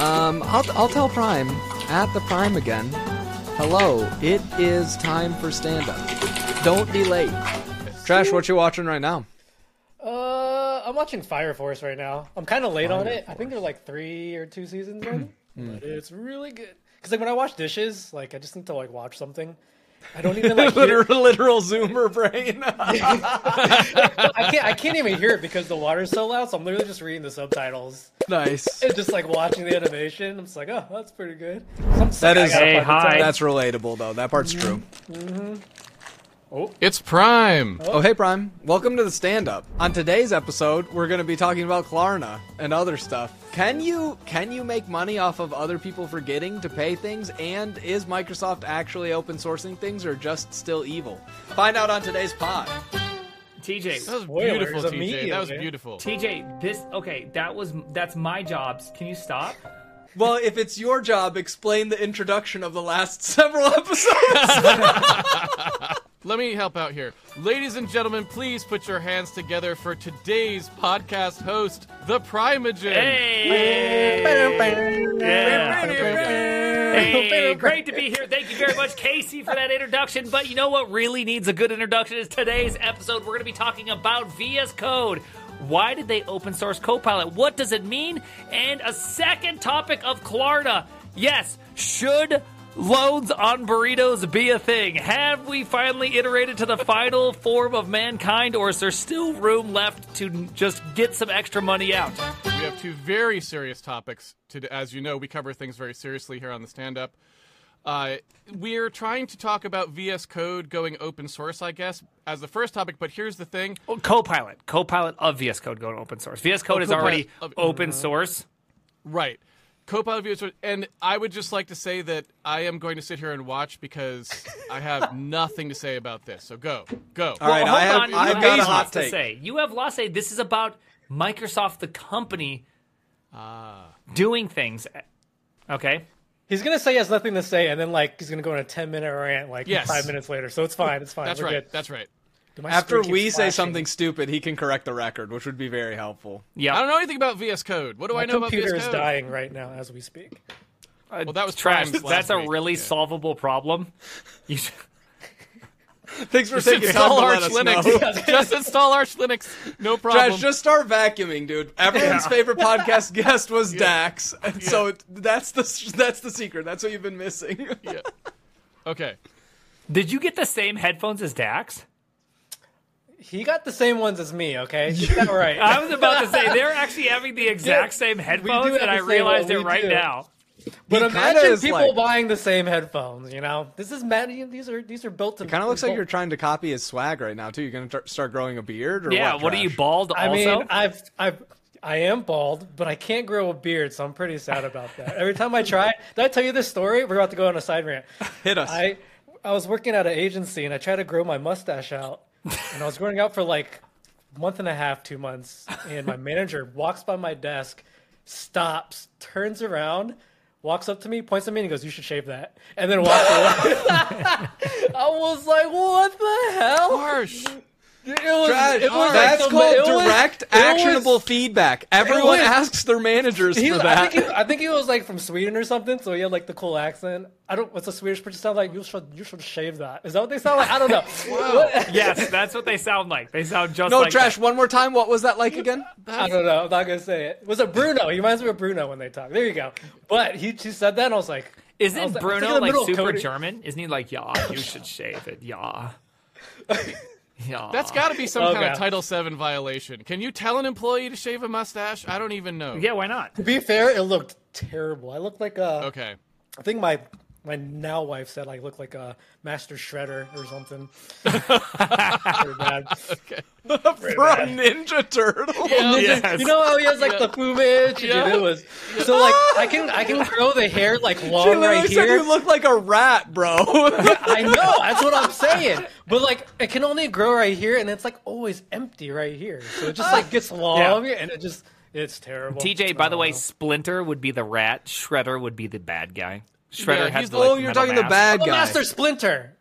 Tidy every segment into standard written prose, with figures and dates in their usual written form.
I'll tell Prime at the Prime again. Hello, it is time for stand-up. Don't be late. Trash, what you watching right now? I'm watching Fire Force right now. I'm kind of late on it. I think they're like 3 or 2 seasons in, but it's really good. Because like when I wash dishes, like I just need to like watch something. I don't even like literal Zoomer brain. I can't even hear it because the water's so loud. So I'm literally just reading the subtitles. Nice. And just like watching the animation. I'm just like, oh, that's pretty good. That is. hi. That's relatable though. That part's true. Mm-hmm. It's Prime. Oh, hey Prime. Welcome to the stand-up. On today's episode, we're going to be talking about Klarna and other stuff. Can you make money off of other people forgetting to pay things? And is Microsoft actually open sourcing things or just still evil? Find out on today's pod. TJ. That was Spoilers beautiful, TJ. immediately. That was beautiful. TJ, that's my jobs. Can you stop? Well, if it's your job, explain the introduction of the last several episodes. Let me help out here. Ladies and gentlemen, please put your hands together for today's podcast host, the Primogen. Hey! Hey, great to be here. Thank you very much, Casey, for that introduction. But you know what really needs a good introduction is today's episode. We're going to be talking about VS Code. Why did they open source Copilot? What does it mean? And a second topic of Klarna. Yes, should loans on burritos be a thing? Have we finally iterated to the final form of mankind, or is there still room left to just get some extra money out? We have two very serious topics. As you know, we cover things very seriously here on the stand-up. We're trying to talk about VS Code going open source, I guess, as the first topic, but here's the thing. Copilot of VS Code going open source. VS Code is already open source. Right. Copilot VS Code, and I would just like to say that I am going to sit here and watch because I have nothing to say about this. So go. All right, Hold on. I've You got have a hot lots to take. say. You have lots to say. This is about Microsoft, the company, doing things. Okay. He's gonna say he has nothing to say, and then like he's gonna go on a 10-minute rant like Yes. 5 minutes later. So it's fine. It's fine. That's We're right. good. That's right. My After screen keeps we say flashing. something stupid, he can correct the record, which would be very helpful. Yeah. I don't know anything about VS Code. What do My I know about computer VS is Code? dying right now as we speak. Well, that was Trash. Prime's That's last a week. really Yeah. solvable problem. You should... Thanks for Just taking time install to Arch let us Linux. know. Just install Arch Linux. No problem. Trash, just start vacuuming, dude. Everyone's favorite podcast guest was Dax, and so that's the secret. That's what you've been missing. Yeah. Okay. Did you get the same headphones as Dax? He got the same ones as me. Okay, get that right. I was about to say they're actually having the exact same headphones, have and the I same realized one. it We right do. now. But He kinda imagine is people like- buying the same headphones. You know, this is mad. These are built to. Kind of looks like you're trying to copy his swag right now too. You're gonna start growing a beard, or Yeah, what? what are you, Trash? bald I also? mean, I am bald, but I can't grow a beard, so I'm pretty sad about that. Every time I try, did I tell you this story? We're about to go on a side rant. Hit us. I was working at an agency and I tried to grow my mustache out, and I was growing out for like a month and a half, 2 months, and my manager walks by my desk, stops, turns around, walks up to me, points at me, and he goes, "You should shave that," and then walks away. I was like, "What the hell?" Harsh. Trash. like That's some- called it was- direct, it was- actionable feedback. Everyone was- asks their managers for that. I think he was like from Sweden or something, so he had like the cool accent. What's a Swedish person sound like? You should shave that. Is that what they sound like? I don't know. Yes, that's what they sound like. They sound just No, like Trash. that. One more time. What was that like again? I don't know. I'm not gonna say it. Was it Bruno? He reminds me of Bruno when they talk. There you go. But he said that, and I was like, Isn't in Bruno the like middle of super coding. German? Isn't he like, yeah, you should shave it, yeah. Yeah. That's got to be some kind Okay. of Title VII violation. Can you tell an employee to shave a mustache? I don't even know. Yeah, why not? To be fair, it looked terrible. I looked like a. Okay. I think my now wife said I looked like a master shredder or something. Pretty bad. For a Ninja Turtle. Yes. You know how he has like the plumage? Yeah. It was so like I can grow the hair like She long literally right said here. you look like a rat, bro. I know, that's what I'm saying. But like it can only grow right here and it's like always empty right here. So it just like gets long and it's terrible. TJ, by the way, Splinter would be the rat. Shredder would be the bad guy. Shredder Yeah, has he's the the- like, Oh, you're metal talking the mask. bad Oh, guy. Master Splinter.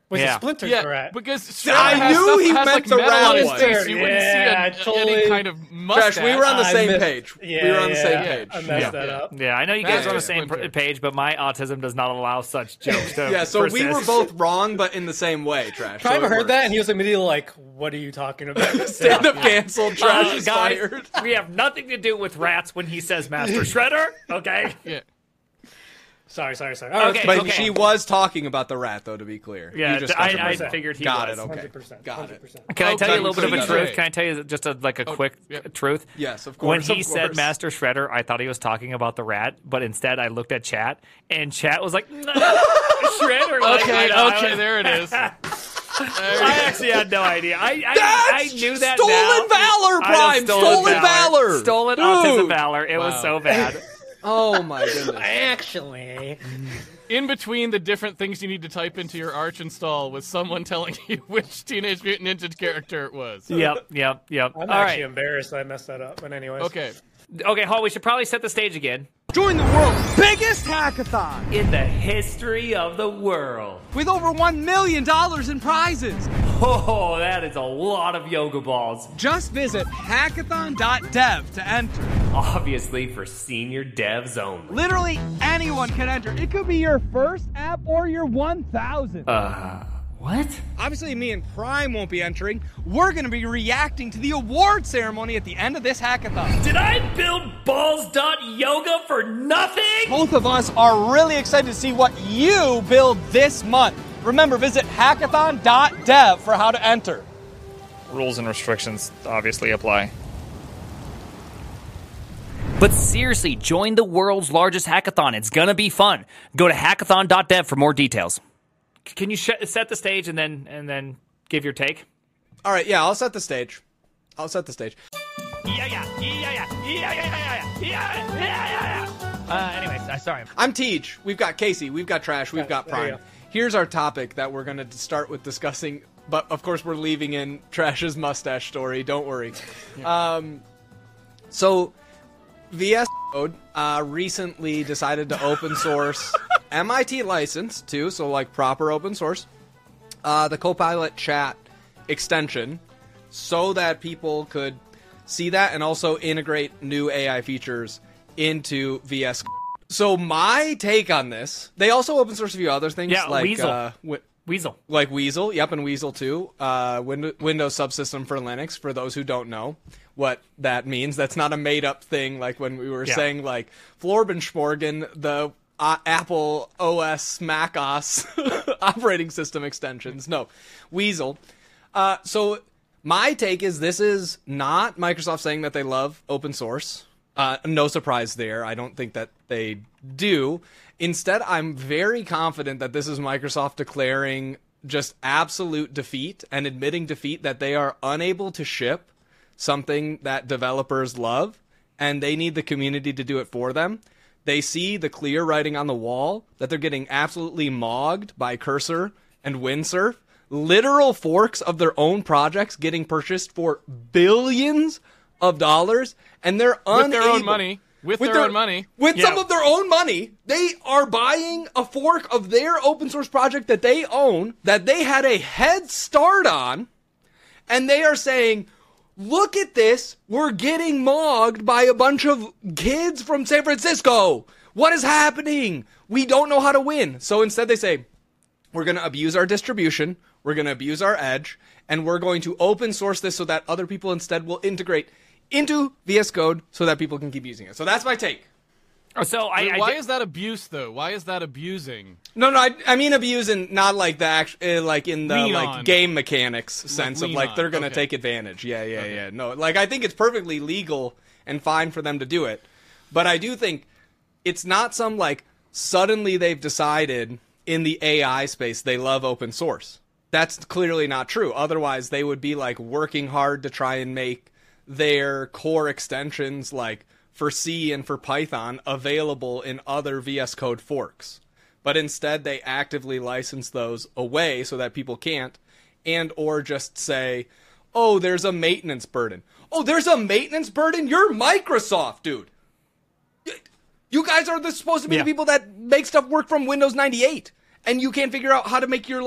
Was Yeah. it Splinter's Yeah, the rat? because I has knew stuff he that has, meant like, the metal rat on his one. face, so you wouldn't Yeah, see totally. any kind of mustache. Josh, we were on the I same missed- page. Yeah, We were on the same yeah, page. I messed that up. Yeah, I know you guys are on the Yeah, same Splinter. page, but my autism does not allow such jokes to Yeah, so we were persist. both wrong, but in the same way, Trash. Prime so it heard works. that and he was immediately like, "What are you talking about?" Stand up canceled. Trash is guys, fired. we have nothing to do with rats when he says Master Shredder, okay? Yeah. Sorry. All right, Okay. But she was talking about the rat, though, to be clear. Yeah, You just I got to- figured he Got was. it, okay. 100%. Got it. 100%. Can I tell you a little bit of a Okay. truth? Can I tell you just a quick yeah. truth? Yes, of When course. he of said course. Master Shredder, I thought he was talking about the rat, but instead I looked at chat, and chat was like, Shredder. Like, Okay, I okay, was- there it is. I actually had no idea. I knew that stolen now. valor, I know, Prime! Stolen valor! Stolen Dude. autism valor. It was Wow. so bad. Oh my goodness. Actually, In between the different things you need to type into your Arch install was someone telling you which Teenage Mutant Ninja character it was. Yep. I'm All actually right. embarrassed I messed that up. But anyways, Okay, Hall, we should probably set the stage again. Join the world's biggest hackathon In the history of the world. with over $1 million in prizes. Oh, that is a lot of yoga balls. Just visit hackathon.dev to enter. Obviously for senior devs only. Literally anyone can enter. It could be your first app or your 1,000th. What? Obviously, me and Prime won't be entering. We're going to be reacting to the award ceremony at the end of this hackathon. Did I build balls.yoga for nothing? Both of us are really excited to see what you build this month. Remember, visit hackathon.dev for how to enter. Rules and restrictions obviously apply. But seriously, join the world's largest hackathon. It's gonna be fun. Go to hackathon.dev for more details. Can you set the stage and then give your take? All right, yeah, I'll set the stage. Anyways, sorry. I'm Tej. We've got Casey. We've got Trash. We've got there you Prime. go. Here's our topic that we're going to start with discussing, but of course we're leaving in Trash's mustache story. Don't worry. So, VS Code recently decided to open source MIT license too, so like proper open source, the Copilot chat extension, so that people could see that and also integrate new AI features into VS Code. So my take on this, they also open source a few other things, Yeah, like Weasel. Weasel. like Weasel, yep, and Weasel 2, Windows subsystem for Linux, for those who don't know what that means. That's not a made-up thing, like when we were saying, like, Florbenschmorgen, the Apple OS, Mac OS operating system extensions. No, Weasel. So my take is this is not Microsoft saying that they love open source. No surprise there. I don't think that they do. Instead, I'm very confident that this is Microsoft declaring just absolute defeat and admitting defeat, that they are unable to ship something that developers love, and they need the community to do it for them. They see the clear writing on the wall that they're getting absolutely mogged by Cursor and Windsurf, literal forks of their own projects getting purchased for billions of dollars, and they're With unable... their own money. With their own money. With Yeah. some of their own money, they are buying a fork of their open source project that they own, that they had a head start on, and they are saying, look at this, we're getting mogged by a bunch of kids from San Francisco. What is happening? We don't know how to win. So instead they say, we're going to abuse our distribution, we're going to abuse our edge, and we're going to open source this so that other people instead will integrate into VS Code so that people can keep using it. So that's my take. So Why is that abuse, though? Why is that abusing? No, I mean abusing, not like the like in the Lean like on. game mechanics sense of lean like on, they're gonna okay. take advantage. Yeah. No, like I think it's perfectly legal and fine for them to do it, but I do think it's not some like suddenly they've decided in the AI space they love open source. That's clearly not true. Otherwise, they would be like working hard to try and make their core extensions like for C and for Python available in other VS Code forks. But instead they actively license those away so that people can't, and or just say, oh, there's a maintenance burden. Oh, there's a maintenance burden? You're Microsoft, dude. You guys are supposed to be the people that make stuff work from Windows 98. And you can't figure out how to make your like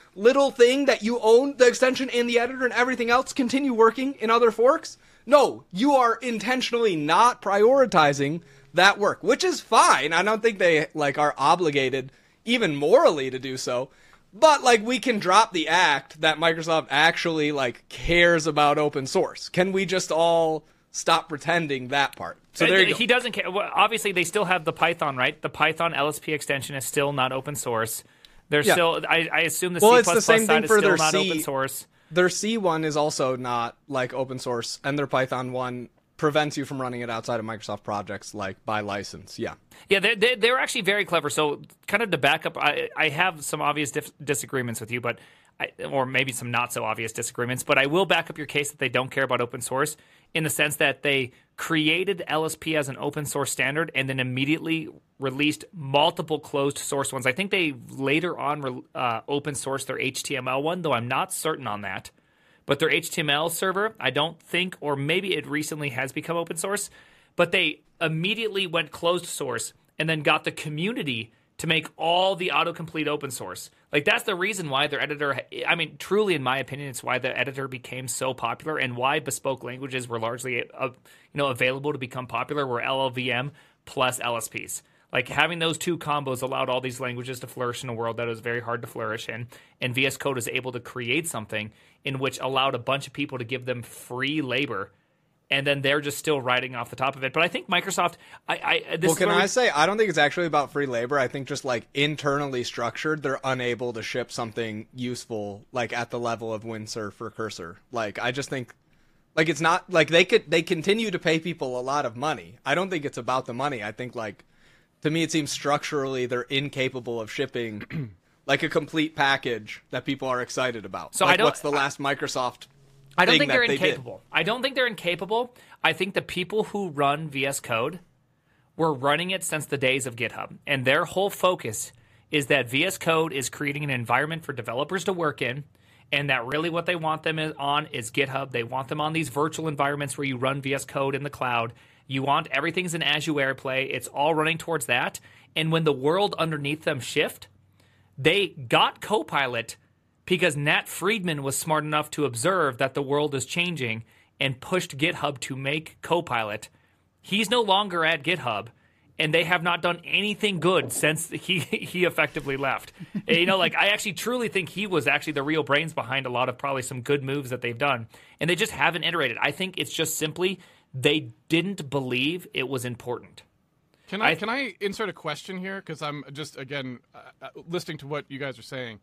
little thing that you own the extension and the editor and everything else continue working in other forks. No, you are intentionally not prioritizing that work, which is fine. I don't think they like are obligated even morally to do so. But like we can drop the act that Microsoft actually like cares about open source. Can we just all stop pretending that part? So there you go. He doesn't care. Well, obviously, they still have the Python, right? The Python LSP extension is still not open source. They're still. I assume the C++ it's the same side thing for is still their not C. open source. Their C one is also not like open source, and their Python one prevents you from running it outside of Microsoft projects like by license. Yeah. Yeah, they're actually very clever. So kind of to back up, I have some obvious disagreements with you, but or maybe some not so obvious disagreements, but I will back up your case that they don't care about open source in the sense that they created LSP as an open source standard and then immediately released multiple closed source ones. I think they later on open sourced their HTML one, though I'm not certain on that. But their HTML server, I don't think, or maybe it recently has become open source, but they immediately went closed source and then got the community to make all the autocomplete open source. Like, that's the reason why their editor, I mean, truly, in my opinion, it's why the editor became so popular and why bespoke languages were largely available to become popular were LLVM plus LSPs. Like, having those two combos allowed all these languages to flourish in a world that was very hard to flourish in, and VS Code is able to create something in which allowed a bunch of people to give them free labor, and then they're just still riding off the top of it. But I think Microsoft, I don't think it's actually about free labor. I think just like internally structured, they're unable to ship something useful like at the level of Windsurf or Cursor. Like, I just think like it's not like they continue to pay people a lot of money. I don't think it's about the money. I think like to me it seems structurally they're incapable of shipping like a complete package that people are excited about. So like, what's the last Microsoft I don't think they're they incapable. I don't think they're incapable. I think the people who run VS Code were running it since the days of GitHub. And their whole focus is that VS Code is creating an environment for developers to work in, and that really what they want them on is GitHub. They want them on these virtual environments where you run VS Code in the cloud. You want everything's in Azure AirPlay. It's all running towards that. And when the world underneath them shift, they got Copilot because Nat Friedman was smart enough to observe that the world is changing and pushed GitHub to make Copilot. He's no longer at GitHub, and they have not done anything good since he effectively left. Like, I actually truly think he was actually the real brains behind a lot of probably some good moves that they've done, and they just haven't iterated. I think it's just simply they didn't believe it was important. Can I insert a question here? Because I'm just, again, listening to what you guys are saying.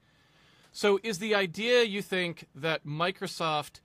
So is the idea, you think, that Microsoft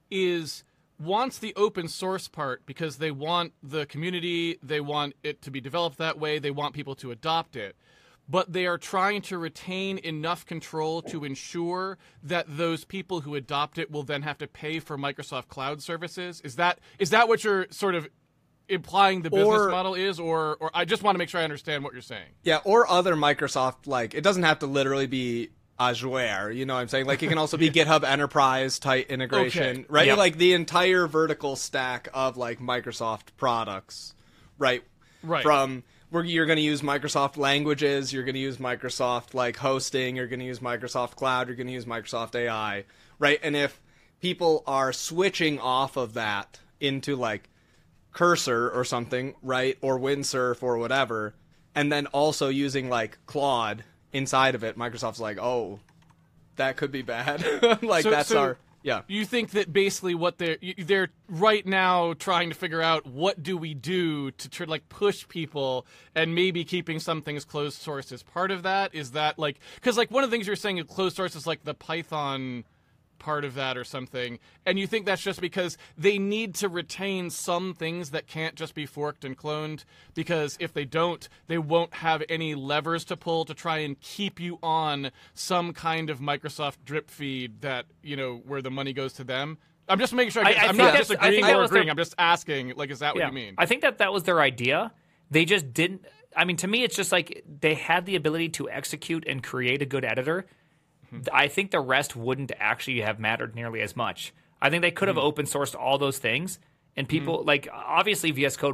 wants the open source part because they want the community, they want it to be developed that way, they want people to adopt it, but they are trying to retain enough control to ensure that those people who adopt it will then have to pay for Microsoft Cloud services? Is that what you're sort of implying the business model is, or I just want to make sure I understand what you're saying? Yeah, or other Microsoft, like, it doesn't have to literally be Azure, you know what I'm saying? Like, it can also be GitHub Enterprise type integration, okay. right? Yep. Like the entire vertical stack of like Microsoft products, right? Right. From where you're going to use Microsoft languages, you're going to use Microsoft like hosting, you're going to use Microsoft Cloud, you're going to use Microsoft AI, right? And if people are switching off of that into like Cursor or something, right? Or Windsurf or whatever, and then also using like Claude inside of it, Microsoft's like, oh, that could be bad. Like, yeah. You think that basically what they're right now trying to figure out, what do we do to try to like push people, and maybe keeping some things closed source is part of that? Is that like, because like one of the things you're saying in closed source is like the Python part of that or something, and you think that's just because they need to retain some things that can't just be forked and cloned, because if they don't, they won't have any levers to pull to try and keep you on some kind of Microsoft drip feed that, where the money goes to them. I'm just making sure I'm not disagreeing or agreeing. I'm just asking, like, is that what you mean? I think that was their idea. They just didn't. I mean, to me, it's just like they had the ability to execute and create a good editor. I think the rest wouldn't actually have mattered nearly as much. I think they could have open sourced all those things, and people like, obviously VS Code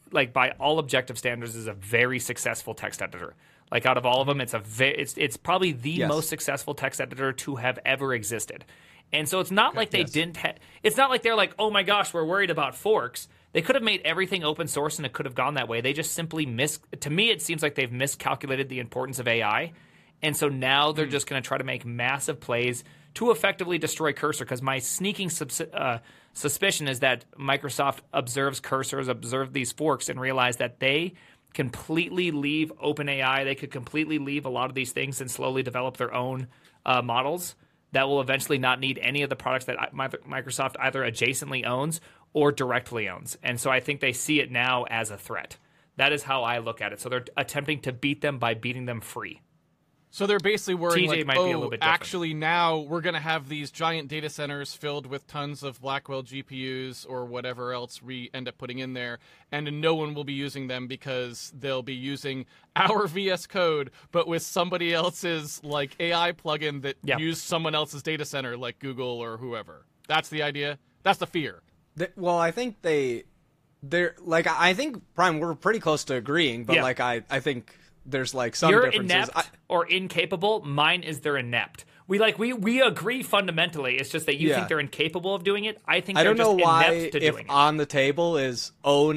like by all objective standards, is a very successful text editor. Like out of all of them, it's probably the most successful text editor to have ever existed. And so it's not like they didn't. It's not like they're like, oh my gosh, we're worried about forks. They could have made everything open source and it could have gone that way. They just simply to me, it seems like they've miscalculated the importance of AI. And so now they're just going to try to make massive plays to effectively destroy Cursor, because my sneaking suspicion is that Microsoft observes these forks, and realize that they completely leave OpenAI. They could completely leave a lot of these things and slowly develop their own models that will eventually not need any of the products that Microsoft either adjacently owns or directly owns. And so I think they see it now as a threat. That is how I look at it. So they're attempting to beat them by beating them free. So they're basically worrying, TJ like, might be a little bit different. Actually now we're going to have these giant data centers filled with tons of Blackwell GPUs or whatever else we end up putting in there, and no one will be using them because they'll be using our VS Code, but with somebody else's like AI plugin that used someone else's data center, like Google or whoever. That's the idea. That's the fear. Well, I think they're like, I think, Prime, we're pretty close to agreeing, but like I think there's like some differences. Inept or incapable. Mine is they're inept. We agree fundamentally. It's just that you think they're incapable of doing it. I think they're just inept to doing it. On the table is own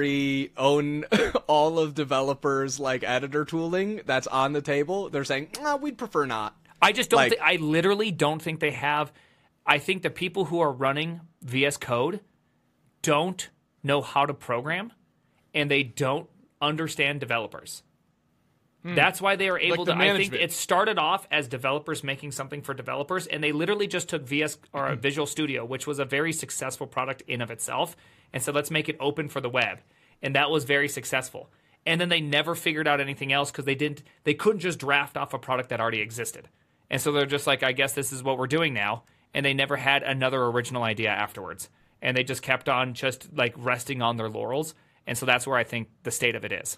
all of developers like editor tooling that's on the table. They're saying, we'd prefer not. I just don't I literally don't think they have. I think the people who are running VS Code don't know how to program, and they don't understand developers. That's why they are able to. I think it started off as developers making something for developers, and they literally just took Visual Studio, which was a very successful product in of itself, and said, let's make it open for the web, and that was very successful. And then they never figured out anything else because they couldn't just draft off a product that already existed, and so they're just like, I guess this is what we're doing now, and they never had another original idea afterwards, and they just kept on just like resting on their laurels, and so that's where I think the state of it is.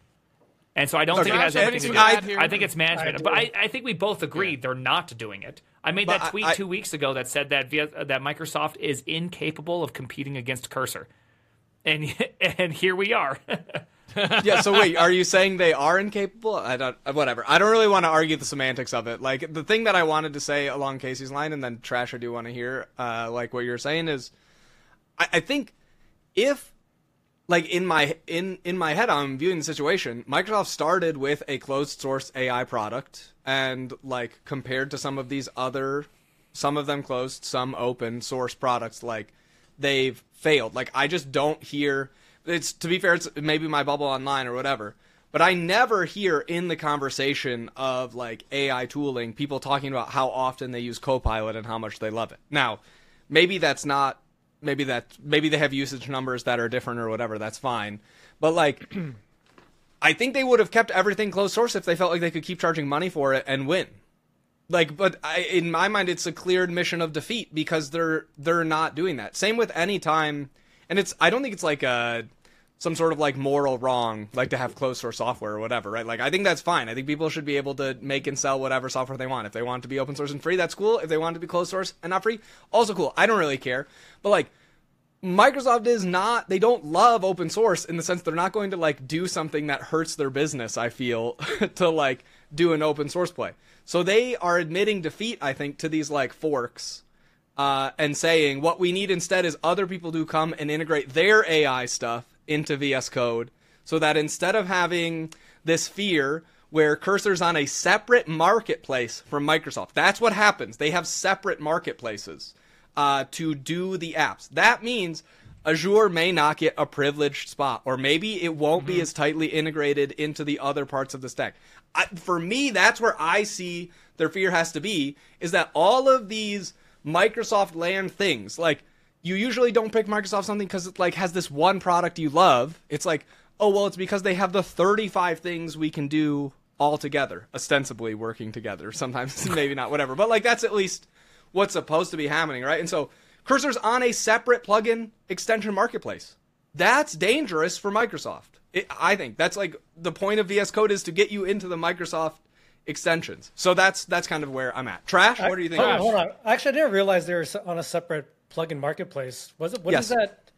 And so I don't think it has anything to do with it. I think it's management. But I think we both agree they're not doing it. I made that tweet 2 weeks ago that said that Microsoft is incapable of competing against Cursor. And here we are. Yeah, so wait, are you saying they are incapable? Whatever. I don't really want to argue the semantics of it. Like, the thing that I wanted to say along Casey's line, and then Trash, I do want to hear, like what you're saying is, I think if, like, in my head, I'm viewing the situation. Microsoft started with a closed source AI product, and like compared to some of these other, some of them closed, some open source products, like they've failed. Like, I just don't hear. It's, to be fair, it's maybe my bubble online or whatever, but I never hear in the conversation of like AI tooling people talking about how often they use Copilot and how much they love it. Now, maybe that's not. Maybe they have usage numbers that are different or whatever. That's fine. But like, I think they would have kept everything closed source if they felt like they could keep charging money for it and win. Like, but in my mind, it's a clear admission of defeat because they're not doing that. Same with any time, and I don't think it's like some sort of like moral wrong, like to have closed source software or whatever, right? Like, I think that's fine. I think people should be able to make and sell whatever software they want. If they want it to be open source and free, that's cool. If they want it to be closed source and not free, also cool. I don't really care. But like, Microsoft is not, they don't love open source in the sense they're not going to like do something that hurts their business, I feel, to like do an open source play. So they are admitting defeat, I think, to these like forks, and saying what we need instead is other people to come and integrate their AI stuff into VS Code, so that instead of having this fear where Cursor's on a separate marketplace from Microsoft, that's what happens. They have separate marketplaces to do the apps. That means Azure may not get a privileged spot, or maybe it won't be as tightly integrated into the other parts of the stack. For me, that's where I see their fear has to be, is that all of these Microsoft land things, like, you usually don't pick Microsoft something because it like has this one product you love. It's like, oh, well, it's because they have the 35 things we can do all together, ostensibly working together. Sometimes maybe not, whatever. But like, that's at least what's supposed to be happening, right? And so Cursor's on a separate plugin extension marketplace. That's dangerous for Microsoft. I think that's like the point of VS Code is to get you into the Microsoft extensions. So that's kind of where I'm at. Trash, what do you think? Hold on. Actually, I didn't realize they were on a separate plugin marketplace. Was it? What is that?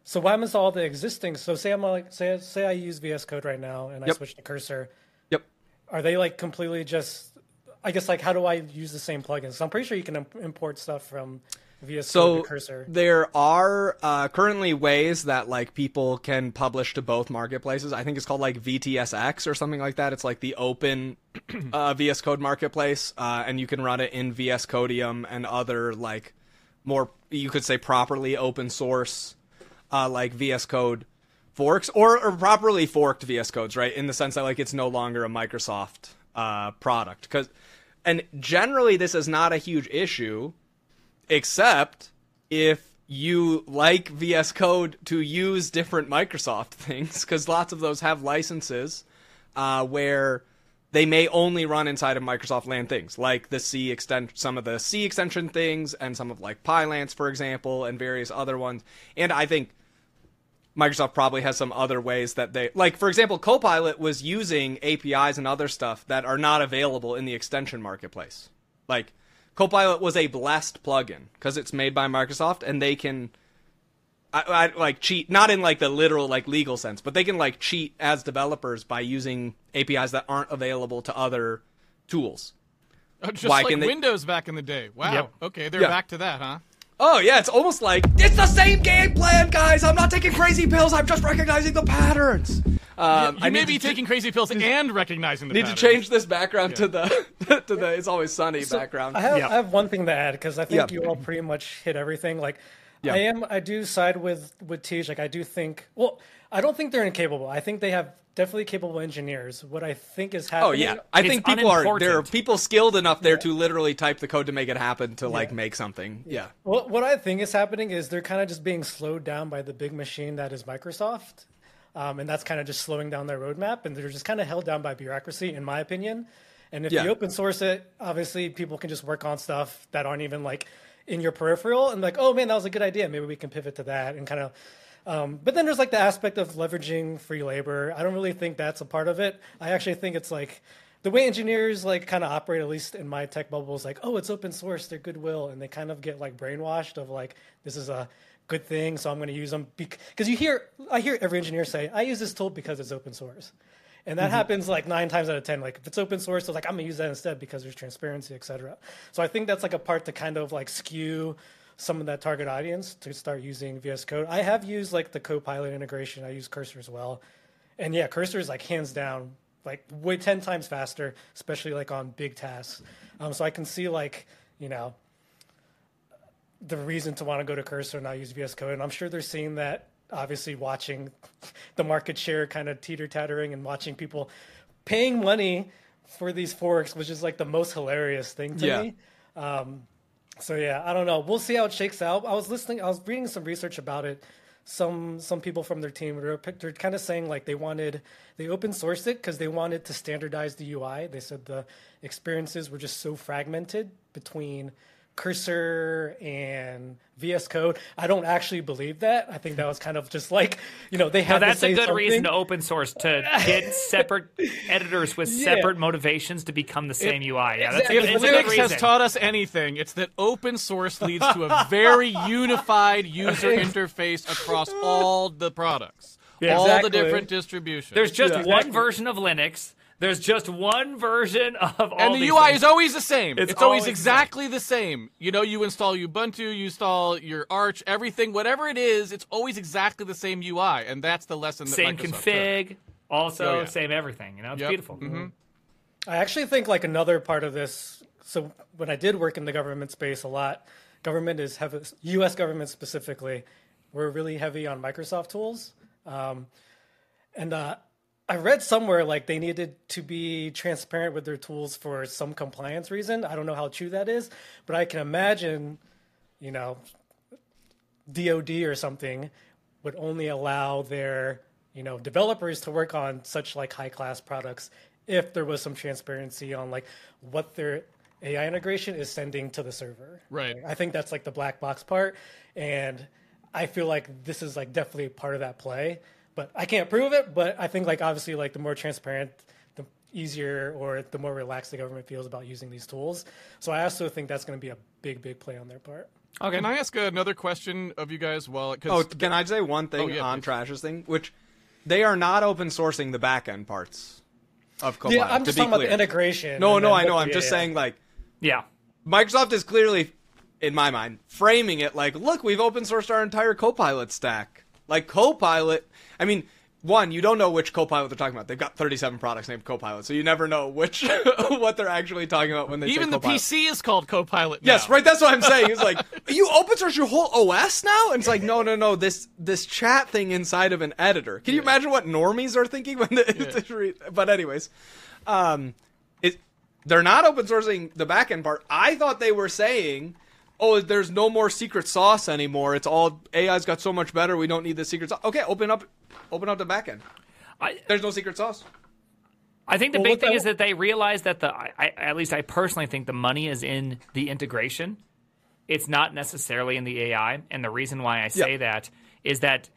So what happens to all the existing? So say I'm like say I use VS Code right now and I switch to Cursor. Yep. Are they like completely just? I guess like how do I use the same plugins? So I'm pretty sure you can import stuff from VS Code to Cursor. There are currently ways that like people can publish to both marketplaces. I think it's called like VTSX or something like that. It's like the open VS Code marketplace, and you can run it in VS Codium and other like more, you could say, properly open source like VS Code forks or properly forked VS Codes, right? In the sense that like it's no longer a Microsoft product. And generally this is not a huge issue, except if you like VS Code to use different Microsoft things, because lots of those have licenses where they may only run inside of Microsoft land things, like the some of the C extension things, and some of like Pylance, for example, and various other ones. And I think Microsoft probably has some other ways that they, like, for example, Copilot was using APIs and other stuff that are not available in the extension marketplace. Like, Copilot was a blessed plugin because it's made by Microsoft, and they can like cheat, not in like the literal like legal sense, but they can like cheat as developers by using APIs that aren't available to other tools. Oh, just like Windows back in the day. Wow. Yep. Okay, they're back to that, huh? Oh, yeah, it's almost like, it's the same game plan, guys! I'm not taking crazy pills, I'm just recognizing the patterns! You may be taking crazy pills and recognizing the patterns. Need to change this background to the It's Always Sunny background. I have one thing to add, because I think you all pretty much hit everything. Like, I do side with Tej. Like, I do think, well, I don't think they're incapable. I think they have definitely capable engineers. What I think is happening... Oh, yeah. I think there are people skilled enough there to literally type the code to make it happen to, like, make something. Yeah. Well, what I think is happening is they're kind of just being slowed down by the big machine that is Microsoft. And that's kind of just slowing down their roadmap. And they're just kind of held down by bureaucracy, in my opinion. And if you open source it, obviously people can just work on stuff that aren't even, like, in your peripheral. And like, oh, man, that was a good idea. Maybe we can pivot to that and kind of... but then there's like the aspect of leveraging free labor. I don't really think that's a part of it. I actually think it's like the way engineers like kind of operate, at least in my tech bubble, is like, oh, it's open source, they're goodwill, and they kind of get like brainwashed of like, this is a good thing, so I'm going to use them. Because I hear every engineer say, I use this tool because it's open source. And that happens like 9 times out of 10. Like if it's open source, it's like, I'm going to use that instead because there's transparency, et cetera. So I think that's like a part to kind of like skew some of that target audience to start using VS Code. I have used like the Copilot integration. I use Cursor as well. And yeah, Cursor is like hands down, like way 10 times faster, especially like on big tasks. So I can see like, you know, the reason to want to go to Cursor and not use VS Code. And I'm sure they're seeing that, obviously watching the market share kind of teeter-tottering and watching people paying money for these forks, which is like the most hilarious thing to me. So yeah, I don't know. We'll see how it shakes out. I was reading some research about it. Some people from their team they're kind of saying like they open sourced it because they wanted to standardize the UI. They said the experiences were just so fragmented between Cursor and VS Code. I don't actually believe that. I think that was kind of just like, you know, they had that's to say a good something. reason to open source, to get separate editors with separate motivations to become the same UI. Yeah, that's if a good Linux reason. has taught us anything, it's that open source leads to a very unified user interface across all the products, all the different distributions. There's just one version of Linux. There's just one version of all and the these UI things. is always the same. It's always always exactly the same. You know, you install Ubuntu, you install your Arch, everything, whatever it is, it's always exactly the same UI, and that's the lesson that same Microsoft config, took. also same everything. You know, it's beautiful. Mm-hmm. I actually think like another part of this. So when I did work in the government space a lot, government is heavy, U.S. government specifically, we're really heavy on Microsoft tools, and I read somewhere like they needed to be transparent with their tools for some compliance reason. I don't know how true that is, but I can imagine, you know, DoD or something would only allow their, you know, developers to work on such like high class products if there was some transparency on like what their AI integration is sending to the server. Right. I think that's like the black box part, and I feel like this is like definitely part of that play. But I can't prove it, but I think like obviously like the more transparent, easier or the more relaxed the government feels about using these tools. So I also think that's going to be a big play on their part. Okay. Can I ask another question of you guys? Can I say one thing on Trash's thing? Which they are not open sourcing the back end parts of Copilot. Yeah, I'm just talking about the integration. No, I know. I'm just saying, like, Yeah. Microsoft is clearly, in my mind, framing it like, look, we've open sourced our entire Copilot stack. Like, Copilot, I mean, one, you don't know which Copilot they're talking about. They've got 37 products named Copilot, so you never know which what they're actually talking about when they Even say the Copilot. PC is called Copilot now. Yes, right, that's what I'm saying. It's like, you open source your whole OS now? And it's like, no, this chat thing inside of an editor. Can you imagine what normies are thinking when they But anyways, they're not open sourcing the backend part. I thought they were saying, oh, there's no more secret sauce anymore. It's all AI's got so much better. We don't need the secret sauce. Okay, open up the backend. There's no secret sauce. I think the big thing is that they realize that at least I personally think the money is in the integration. It's not necessarily in the AI. And the reason why I say that is that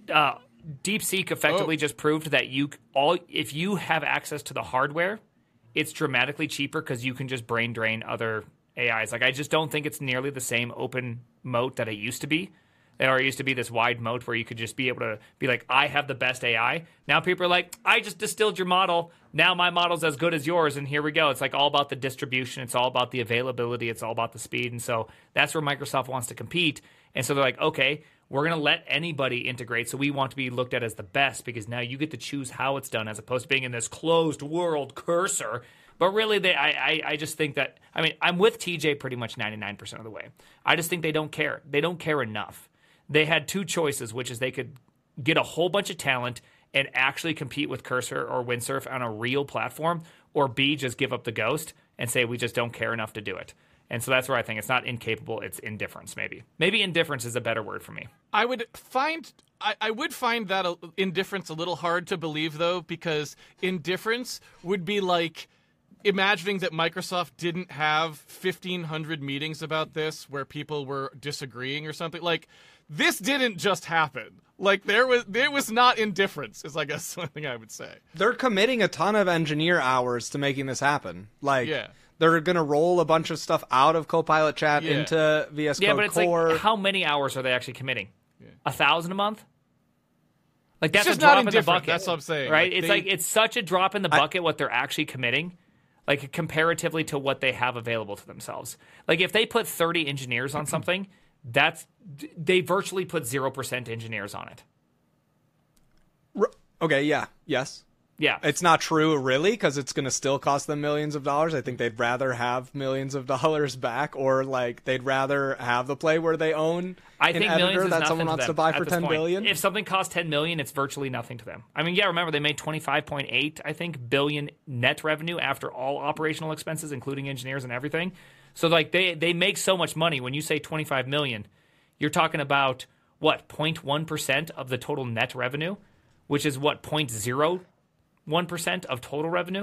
DeepSeek effectively just proved that if you have access to the hardware, it's dramatically cheaper because you can just brain drain other AIs. Like, I just don't think it's nearly the same open moat that it used to be. There used to be this wide moat where you could just be able to be like, I have the best AI. Now people are like, I just distilled your model. Now my model's as good as yours, and here we go. It's like all about the distribution. It's all about the availability. It's all about the speed. And so that's where Microsoft wants to compete. And so they're like, okay, we're going to let anybody integrate. So we want to be looked at as the best because now you get to choose how it's done as opposed to being in this closed world cursor. But really, I just think that, I mean, I'm with TJ pretty much 99% of the way. I just think they don't care. They don't care enough. They had two choices, which is they could get a whole bunch of talent and actually compete with Cursor or Windsurf on a real platform, or B, just give up the ghost and say we just don't care enough to do it. And so that's where I think it's not incapable, it's indifference maybe. Maybe indifference is a better word for me. I would find that indifference a little hard to believe, though, because indifference would be like imagining that Microsoft didn't have 1,500 meetings about this where people were disagreeing or something. Like, this didn't just happen. Like, there was not indifference, is I guess one thing I would say. They're committing a ton of engineer hours to making this happen. Like, they're going to roll a bunch of stuff out of Copilot Chat into VS Code Core. Yeah, but it's like, how many hours are they actually committing? 1,000 a month? Like, that's it's a just drop in the bucket. That's what I'm saying. Right? It's such a drop in the bucket what they're actually committing. Like, comparatively to what they have available to themselves. Like, if they put 30 engineers on something, they virtually put 0% engineers on it. Okay, yes. Yeah. It's not true, really, because it's going to still cost them millions of dollars. I think they'd rather have millions of dollars back, or, like, they'd rather have the play where they own an editor that someone wants to buy for $10 billion. If something costs $10 million, it's virtually nothing to them. I mean, yeah, remember, they made $25.8 billion net revenue after all operational expenses, including engineers and everything. So, like, they make so much money. When you say $25 million, you're talking about, what, 0.1% of the total net revenue, which is, what, 0.01% of total revenue?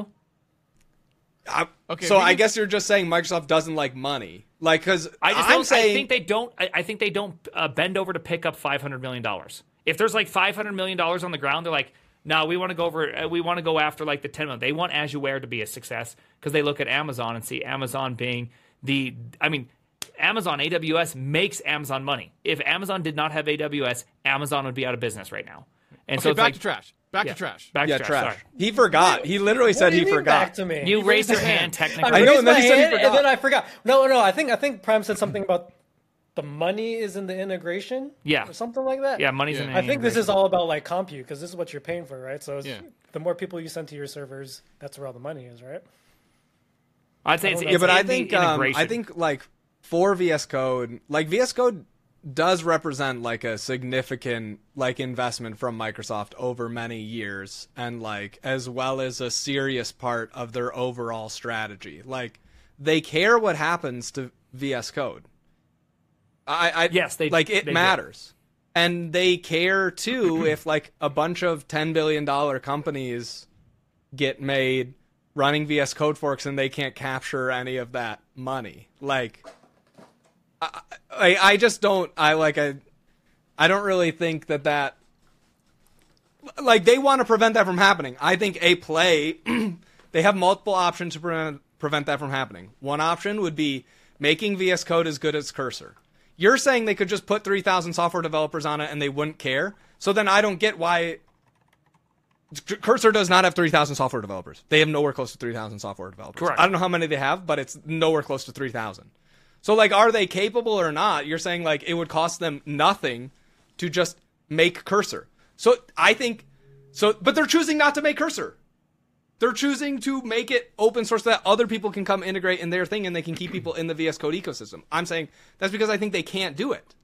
I guess you're just saying Microsoft doesn't like money. Like, because I think they don't. I think they don't bend over to pick up $500 million. If there's like $500 million on the ground, they're like, no, we want to go over. We want to go after like the 10 million. They want Azure to be a success because they look at Amazon and see Amazon being Amazon AWS makes Amazon money. If Amazon did not have AWS, Amazon would be out of business right now. And so it's back to trash. Back to trash. Trash. He forgot. He literally said he forgot. Back to me. You raised your hand technically. I know, and then he said he forgot. And then I forgot. No. I think Prime said something about the money is in the integration. Yeah. Or something like that. Yeah, money's in the I think this is all about like compute because this is what you're paying for, right? So the more people you send to your servers, that's where all the money is, right? I'd say it's but I think like for VS Code, like VS Code does represent like a significant like investment from Microsoft over many years, and like as well as a serious part of their overall strategy. Like they care what happens to VS Code. Yes, they matters. Do. And they care too if like a bunch of $10 billion companies get made running VS Code forks and they can't capture any of that money. Like I just don't. I don't really think that like they want to prevent that from happening. I think they they have multiple options to prevent that from happening. One option would be making VS Code as good as Cursor. You're saying they could just put 3,000 software developers on it and they wouldn't care. So then I don't get why Cursor does not have 3,000 software developers. They have nowhere close to 3,000 software developers. Correct. I don't know how many they have, but it's nowhere close to 3,000. So, like, are they capable or not? You're saying, like, it would cost them nothing to just make Cursor. So I think, but they're choosing not to make Cursor. They're choosing to make it open source so that other people can come integrate in their thing and they can keep people in the VS Code ecosystem. I'm saying that's because I think they can't do it.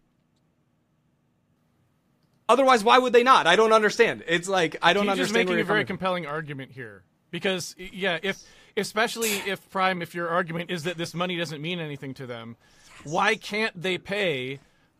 Otherwise, why would they not? I don't understand. It's like, I don't understand. You're making a very compelling argument here. Because, yeah, especially if Prime, if your argument is that this money doesn't mean anything to them, why can't they pay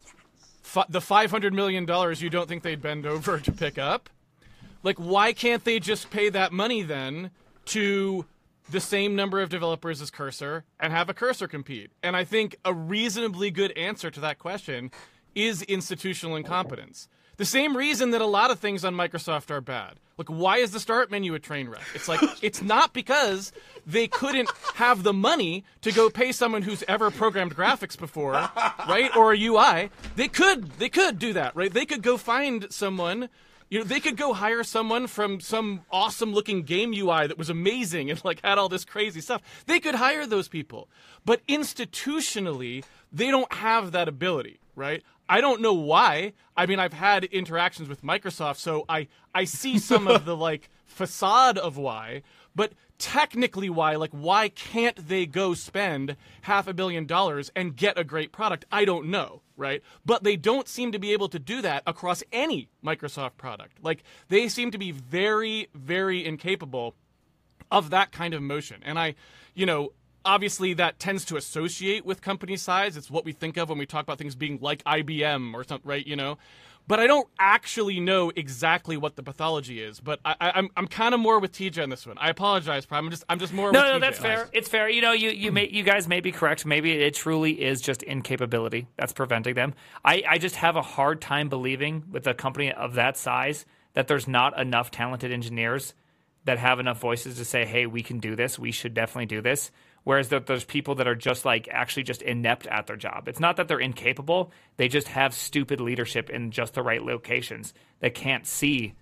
the $500 million you don't think they'd bend over to pick up? Like, why can't they just pay that money then to the same number of developers as Cursor and have a Cursor compete? And I think a reasonably good answer to that question is institutional incompetence. The same reason that a lot of things on Microsoft are bad. Like, why is the start menu a train wreck? It's like, it's not because they couldn't have the money to go pay someone who's ever programmed graphics before, right? Or a UI. They could do that, right? They could go find someone, they could go hire someone from some awesome looking game UI that was amazing and like had all this crazy stuff. They could hire those people. But institutionally, they don't have that ability, right? I don't know why. I mean, I've had interactions with Microsoft, so I see some of the, like, facade of why, but technically why, like, why can't they go spend $500 million and get a great product? I don't know, right? But they don't seem to be able to do that across any Microsoft product. Like, they seem to be very, very incapable of that kind of motion. And obviously, that tends to associate with company size. It's what we think of when we talk about things being like IBM or something, right? But I don't actually know exactly what the pathology is. But I'm kind of more with TJ on this one. I apologize, Prime. I'm just more. No, with TJ. That's fair. It's fair. You guys may be correct. Maybe it truly is just incapability that's preventing them. I just have a hard time believing with a company of that size that there's not enough talented engineers that have enough voices to say, hey, we can do this. We should definitely do this. Whereas there's people that are just like actually just inept at their job. It's not that they're incapable. They just have stupid leadership in just the right locations that can't see,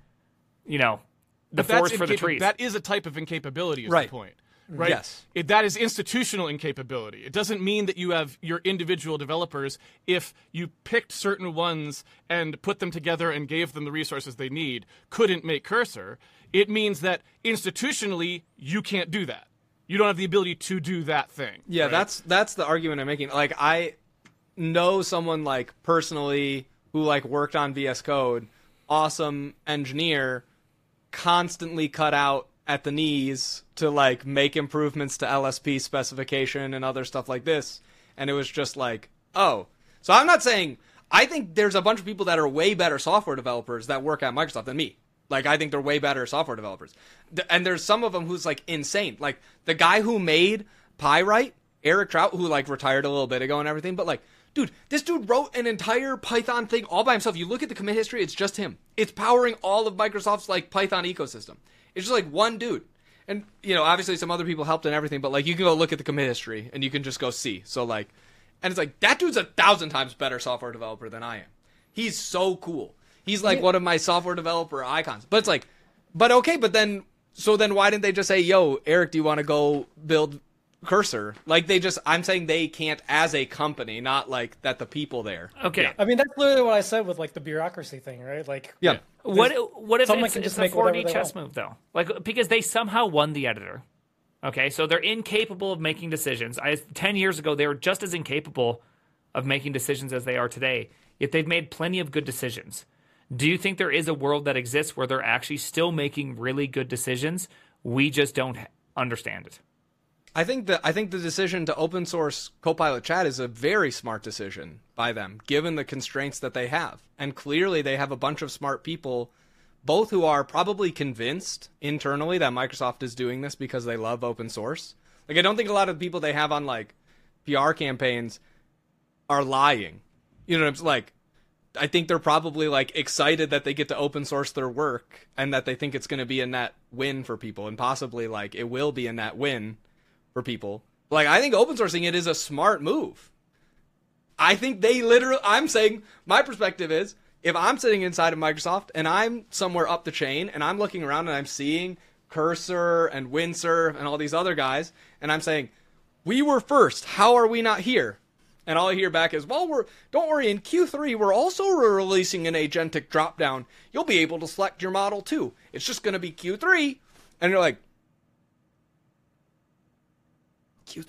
the forest for the trees. That is a type of incapability is right. the point. Right? Yes. That is institutional incapability. It doesn't mean that you have your individual developers, if you picked certain ones and put them together and gave them the resources they need, couldn't make Cursor. It means that institutionally, you can't do that. You don't have the ability to do that thing. Yeah, right? that's the argument I'm making. Like, I know someone, like, personally who, like, worked on VS Code, awesome engineer, constantly cut out at the knees to, like, make improvements to LSP specification and other stuff like this. And it was just like, oh. So I'm not saying, I think there's a bunch of people that are way better software developers that work at Microsoft than me. Like, I think they're way better software developers. And there's some of them who's, like, insane. Like, the guy who made Pyrite, Eric Trout, who, like, retired a little bit ago and everything. But, like, dude, this dude wrote an entire Python thing all by himself. You look at the commit history, it's just him. It's powering all of Microsoft's, like, Python ecosystem. It's just, like, one dude. And, obviously some other people helped and everything. But, like, you can go look at the commit history and you can just go see. So, like, and it's like, that dude's 1,000 times better software developer than I am. He's so cool. He's like one of my software developer icons. But it's like, but then why didn't they just say, yo, Eric, do you want to go build Cursor? Like, I'm saying they can't as a company, not like that the people there. Okay. Yeah. I mean, that's literally what I said with like the bureaucracy thing, right? Like, yeah. What if someone can just it's make a whatever 4D they chess want. move, though? Like, because they somehow won the editor. Okay, so they're incapable of making decisions. 10 years ago, they were just as incapable of making decisions as they are today, yet they've made plenty of good decisions. Do you think there is a world that exists where they're actually still making really good decisions? We just don't understand it. I think the decision to open source Copilot Chat is a very smart decision by them, given the constraints that they have. And clearly they have a bunch of smart people, both who are probably convinced internally that Microsoft is doing this because they love open source. Like, I don't think a lot of the people they have on, like, PR campaigns are lying. You know what I'm saying? Like, I think they're probably like excited that they get to open source their work and that they think it's going to be a net win for people, and possibly like it will be a net win for people. Like, I think open sourcing it is a smart move. I think they literally, I'm saying, my perspective is, if I'm sitting inside of Microsoft and I'm somewhere up the chain and I'm looking around and I'm seeing Cursor and Windsurf and all these other guys, and I'm saying, we were first, how are we not here? And all I hear back is, well, don't worry, in Q3, we're also releasing an agentic dropdown. You'll be able to select your model too. It's just going to be Q3. And you're like, Q3.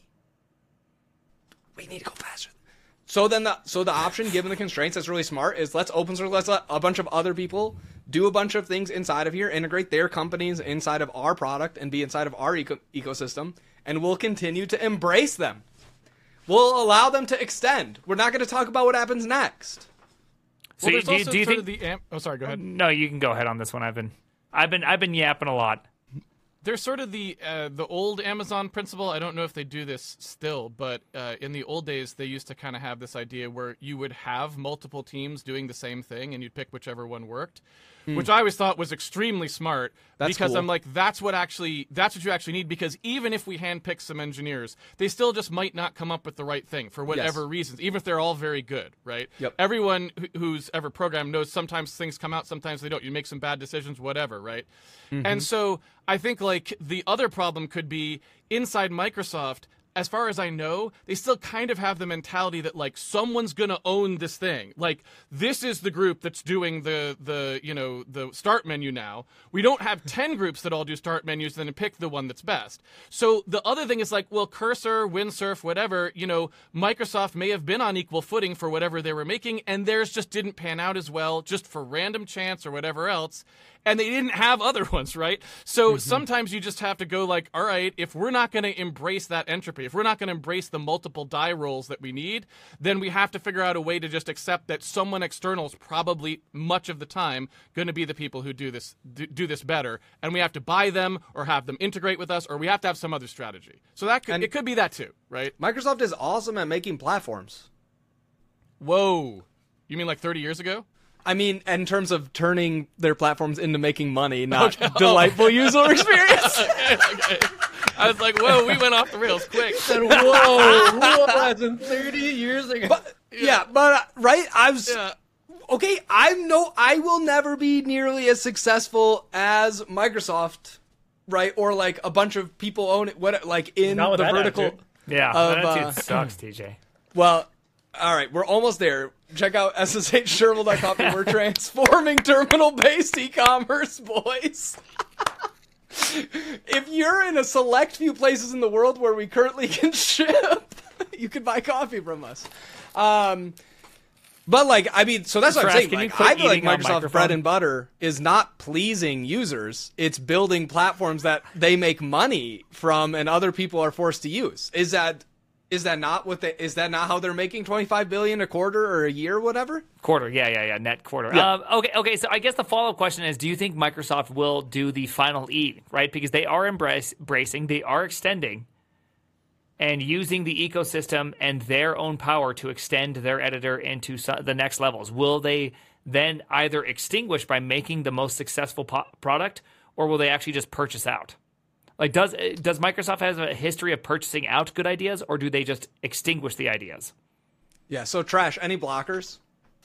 We need to go faster. So then the option, given the constraints, that's really smart, is let's open source, let's let a bunch of other people do a bunch of things inside of here, integrate their companies inside of our product and be inside of our ecosystem, and we'll continue to embrace them. We'll allow them to extend. We're not going to talk about what happens next. So Well, there's do you also think? oh, sorry, go ahead. No, you can go ahead on this one. I've been yapping a lot. There's sort of the old Amazon principle. I don't know if they do this still, but in the old days, they used to kind of have this idea where you would have multiple teams doing the same thing, and you'd pick whichever one worked, which I always thought was extremely smart. That's because cool. I'm like, that's what you actually need. Because even if we handpick some engineers, they still just might not come up with the right thing for whatever reasons, even if they're all very good, right? Yep. Everyone who's ever programmed knows sometimes things come out, sometimes they don't. You make some bad decisions, whatever, right? And so I think like the other problem could be inside Microsoft. As far as I know, they still kind of have the mentality that like someone's gonna own this thing. Like, this is the group that's doing the start menu now. We don't have 10 groups that all do start menus and then pick the one that's best. So the other thing is like, well, Cursor, Windsurf, whatever, Microsoft may have been on equal footing for whatever they were making, and theirs just didn't pan out as well, just for random chance or whatever else. And they didn't have other ones, right? So sometimes you just have to go like, all right, if we're not going to embrace that entropy, if we're not going to embrace the multiple die rolls that we need, then we have to figure out a way to just accept that someone external is probably much of the time going to be the people who do this better, and we have to buy them or have them integrate with us, or we have to have some other strategy. So it could be that too, right? Microsoft is awesome at making platforms. Whoa. You mean like 30 years ago? I mean, in terms of turning their platforms into making money, not delightful user experience. Okay. I was like, whoa, we went off the rails quick. Whoa, that's in 30 years ago. But, right? Okay, I will never be nearly as successful as Microsoft, right? Or like a bunch of people own it, like in Not with the that vertical. attitude. Yeah, Of, that dude sucks, TJ. Well, all right, we're almost there. Check out sshsherville.com. We're transforming terminal-based e-commerce, boys. If you're in a select few places in the world where we currently can ship, you can buy coffee from us. But like, I mean, so that's what I'm saying. Can you Like, quit I feel like eating on Microsoft's microphone? bread and butter is not pleasing users. It's building platforms that they make money from and other people are forced to use. Is that not how they're making $25 billion a quarter or a year, whatever? Quarter, yeah, net quarter. Yeah. Okay. So I guess the follow-up question is: do you think Microsoft will do the final E, right? Because they are embracing, they are extending, and using the ecosystem and their own power to extend their editor into the next levels. Will they then either extinguish by making the most successful product, or will they actually just purchase out? Like, does Microsoft have a history of purchasing out good ideas, or do they just extinguish the ideas? Yeah, so Trash, any blockers?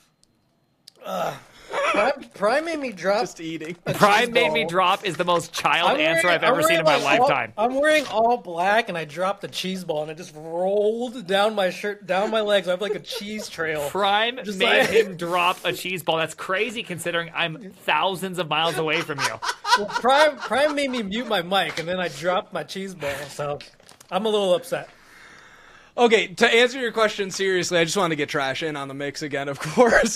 Prime made me drop. Just eating. Prime made me drop is the most child answer I've ever seen in my lifetime. I'm wearing all black, and I dropped a cheese ball, and it just rolled down my shirt, down my legs. I have like a cheese trail. Prime Just made like- him drop a cheese ball. That's crazy considering I'm thousands of miles away from you. Well, Prime made me mute my mic, and then I dropped my cheese ball. So I'm a little upset. Okay, to answer your question seriously, I just want to get Trash in on the mix again, of course.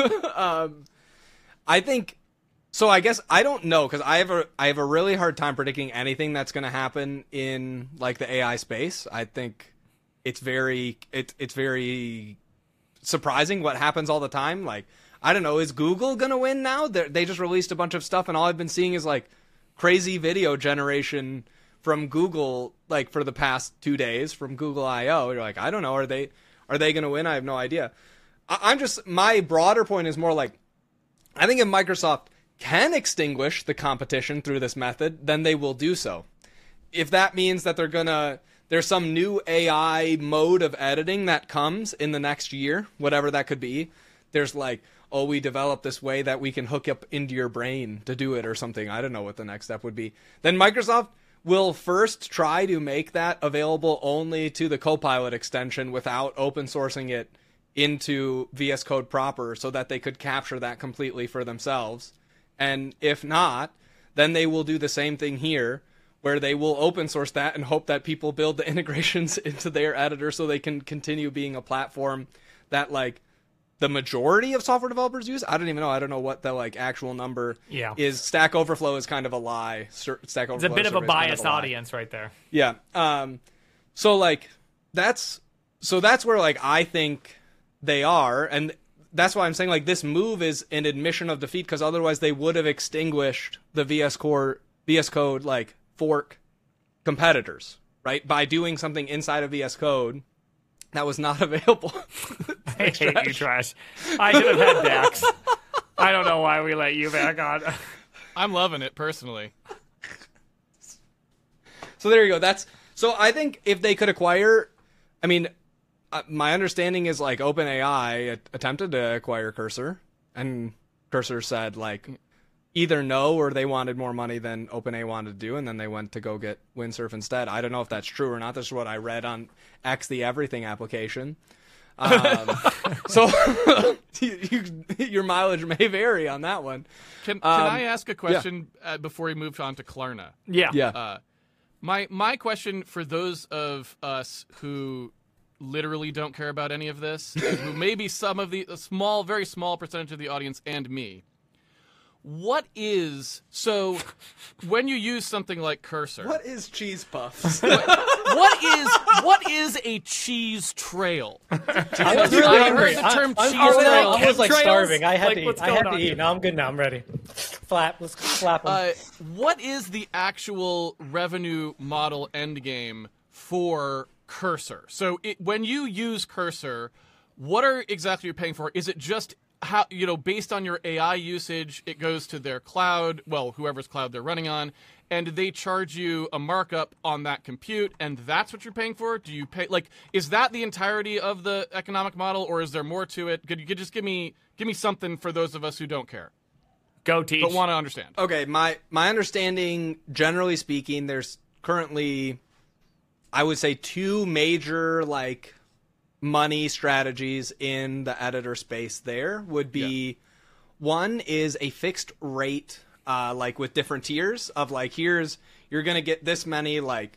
I think so. I guess I don't know because I have a really hard time predicting anything that's going to happen in like the AI space. I think it's very surprising what happens all the time. Like, I don't know, is Google going to win now? They just released a bunch of stuff, and all I've been seeing is like crazy video generation from Google, like for the past 2 days from Google I/O. You're like, I don't know, are they going to win? I have no idea. I'm just, my broader point is more like, I think if Microsoft can extinguish the competition through this method, then they will do so. If that means that there's some new AI mode of editing that comes in the next year, whatever that could be, there's like, oh, we developed this way that we can hook up into your brain to do it or something. I don't know what the next step would be. Then Microsoft will first try to make that available only to the Copilot extension without open sourcing it into VS Code proper so that they could capture that completely for themselves. And if not, then they will do the same thing here, where they will open source that and hope that people build the integrations into their editor so they can continue being a platform that like the majority of software developers use. I don't even know. I don't know what the like actual number is. Stack Overflow is kind of a lie. Stack Overflow It's a bit of a biased kind of audience right there. Yeah. So like that's where like I think they are, and that's why I'm saying like this move is an admission of defeat, because otherwise they would have extinguished the VS Code like fork competitors, right? By doing something inside of VS Code that was not available. I hate you, Trash. I should have had Dax. I don't know why we let you back on. I'm loving it personally. So there you go. So I think if they could acquire, I mean, my understanding is like OpenAI attempted to acquire Cursor, and Cursor said like either no or they wanted more money than OpenAI wanted to do, and then they went to go get Windsurf instead. I don't know if that's true or not. This is what I read on X the Everything application. So your mileage may vary on that one. Can I ask a question before we move on to Klarna? Yeah. My question for those of us who literally don't care about any of this, who maybe some of the very small percentage of the audience and me. When you use something like Cursor, What is cheese puffs? what is a cheese trail? I was really hungry. heard the term cheese I trail. was like Chemtrails? starving. I had Like, to eat. what's I had going to on eat. here? Now I'm good. Now I'm ready. Let's slap them. What is the actual revenue model endgame for Cursor? So when you use Cursor, what are exactly you're paying for? Is it just how, based on your AI usage, it goes to their cloud, well, whoever's cloud they're running on, and they charge you a markup on that compute, and that's what you're paying for? Do you pay, is that the entirety of the economic model, or is there more to it? Could you just give me something for those of us who don't care, Go teach. but want to understand? Okay, my understanding, generally speaking, there's currently, I would say, two major money strategies in the editor space. There would be one is a fixed rate, with different tiers of you're gonna get this many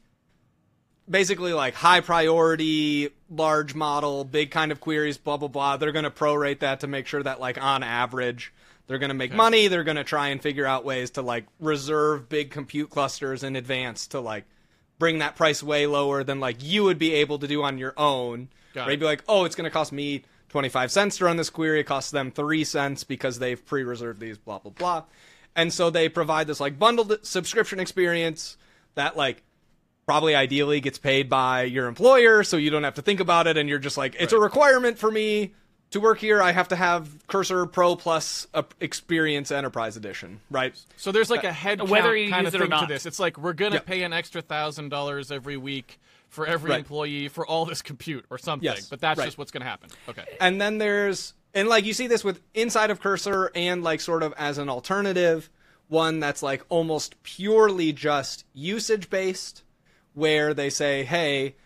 basically high priority, large model, big kind of queries, blah blah blah. They're gonna prorate that to make sure that on average they're gonna make money. They're gonna try and figure out ways to reserve big compute clusters in advance to bring that price way lower than you would be able to do on your own. Got Right? it. Be it's going to cost me 25 cents to run this query. It costs them 3 cents because they've pre-reserved these, blah, blah, blah. And so they provide this bundled subscription experience that probably ideally gets paid by your employer, so you don't have to think about it, and you're just it's a requirement for me to work here. I have to have Cursor Pro Plus Experience Enterprise Edition, right? So there's a head count Whether you kind use of it or thing to not. this. It's we're going to pay an extra $1,000 every week for every employee for all this compute or something. Yes, But that's right. just what's going to happen. Okay. And then and you see this with inside of Cursor and sort of as an alternative, one that's almost purely just usage based, where they say, hey,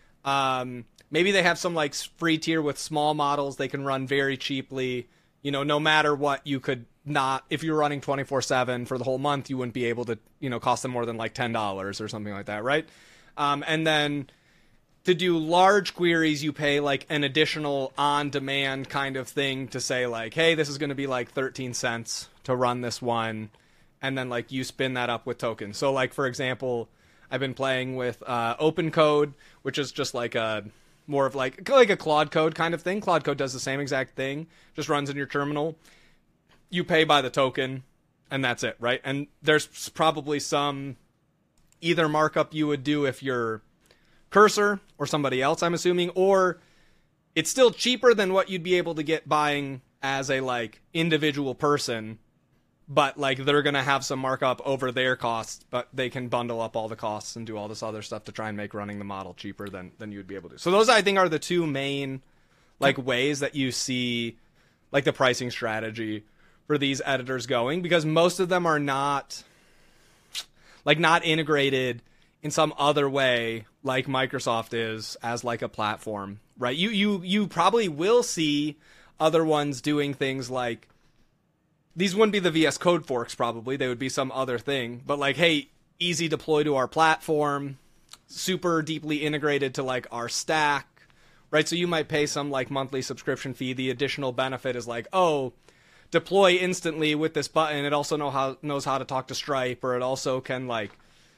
maybe they have some free tier with small models they can run very cheaply. No matter what, you could not, if you're running 24/7 for the whole month, you wouldn't be able to, cost them more than $10 or something like that, right? And then to do large queries, you pay an additional on-demand kind of thing to say hey, this is going to be 13 cents to run this one, and then you spin that up with tokens. So for example, I've been playing with OpenCode, which is just a more of a Claude Code kind of thing. Claude Code does the same exact thing, just runs in your terminal. You pay by the token, and that's it, right? And there's probably some either markup you would do if you're Cursor or somebody else, I'm assuming, or it's still cheaper than what you'd be able to get buying as a like individual person, but like they're gonna have some markup over their costs, but they can bundle up all the costs and do all this other stuff to try and make running the model cheaper than you'd be able to. So those I think are the two main like ways that you see like the pricing strategy for these editors going, because most of them are not integrated in some other way like Microsoft is as like a platform, right? You probably will see other ones doing things like, these wouldn't be the VS Code forks probably, they would be some other thing, but like, hey, easy deploy to our platform, super deeply integrated to like our stack, right? So you might pay some like monthly subscription fee. The additional benefit is like, oh, deploy instantly with this button. It also knows how to talk to Stripe, or it also can like,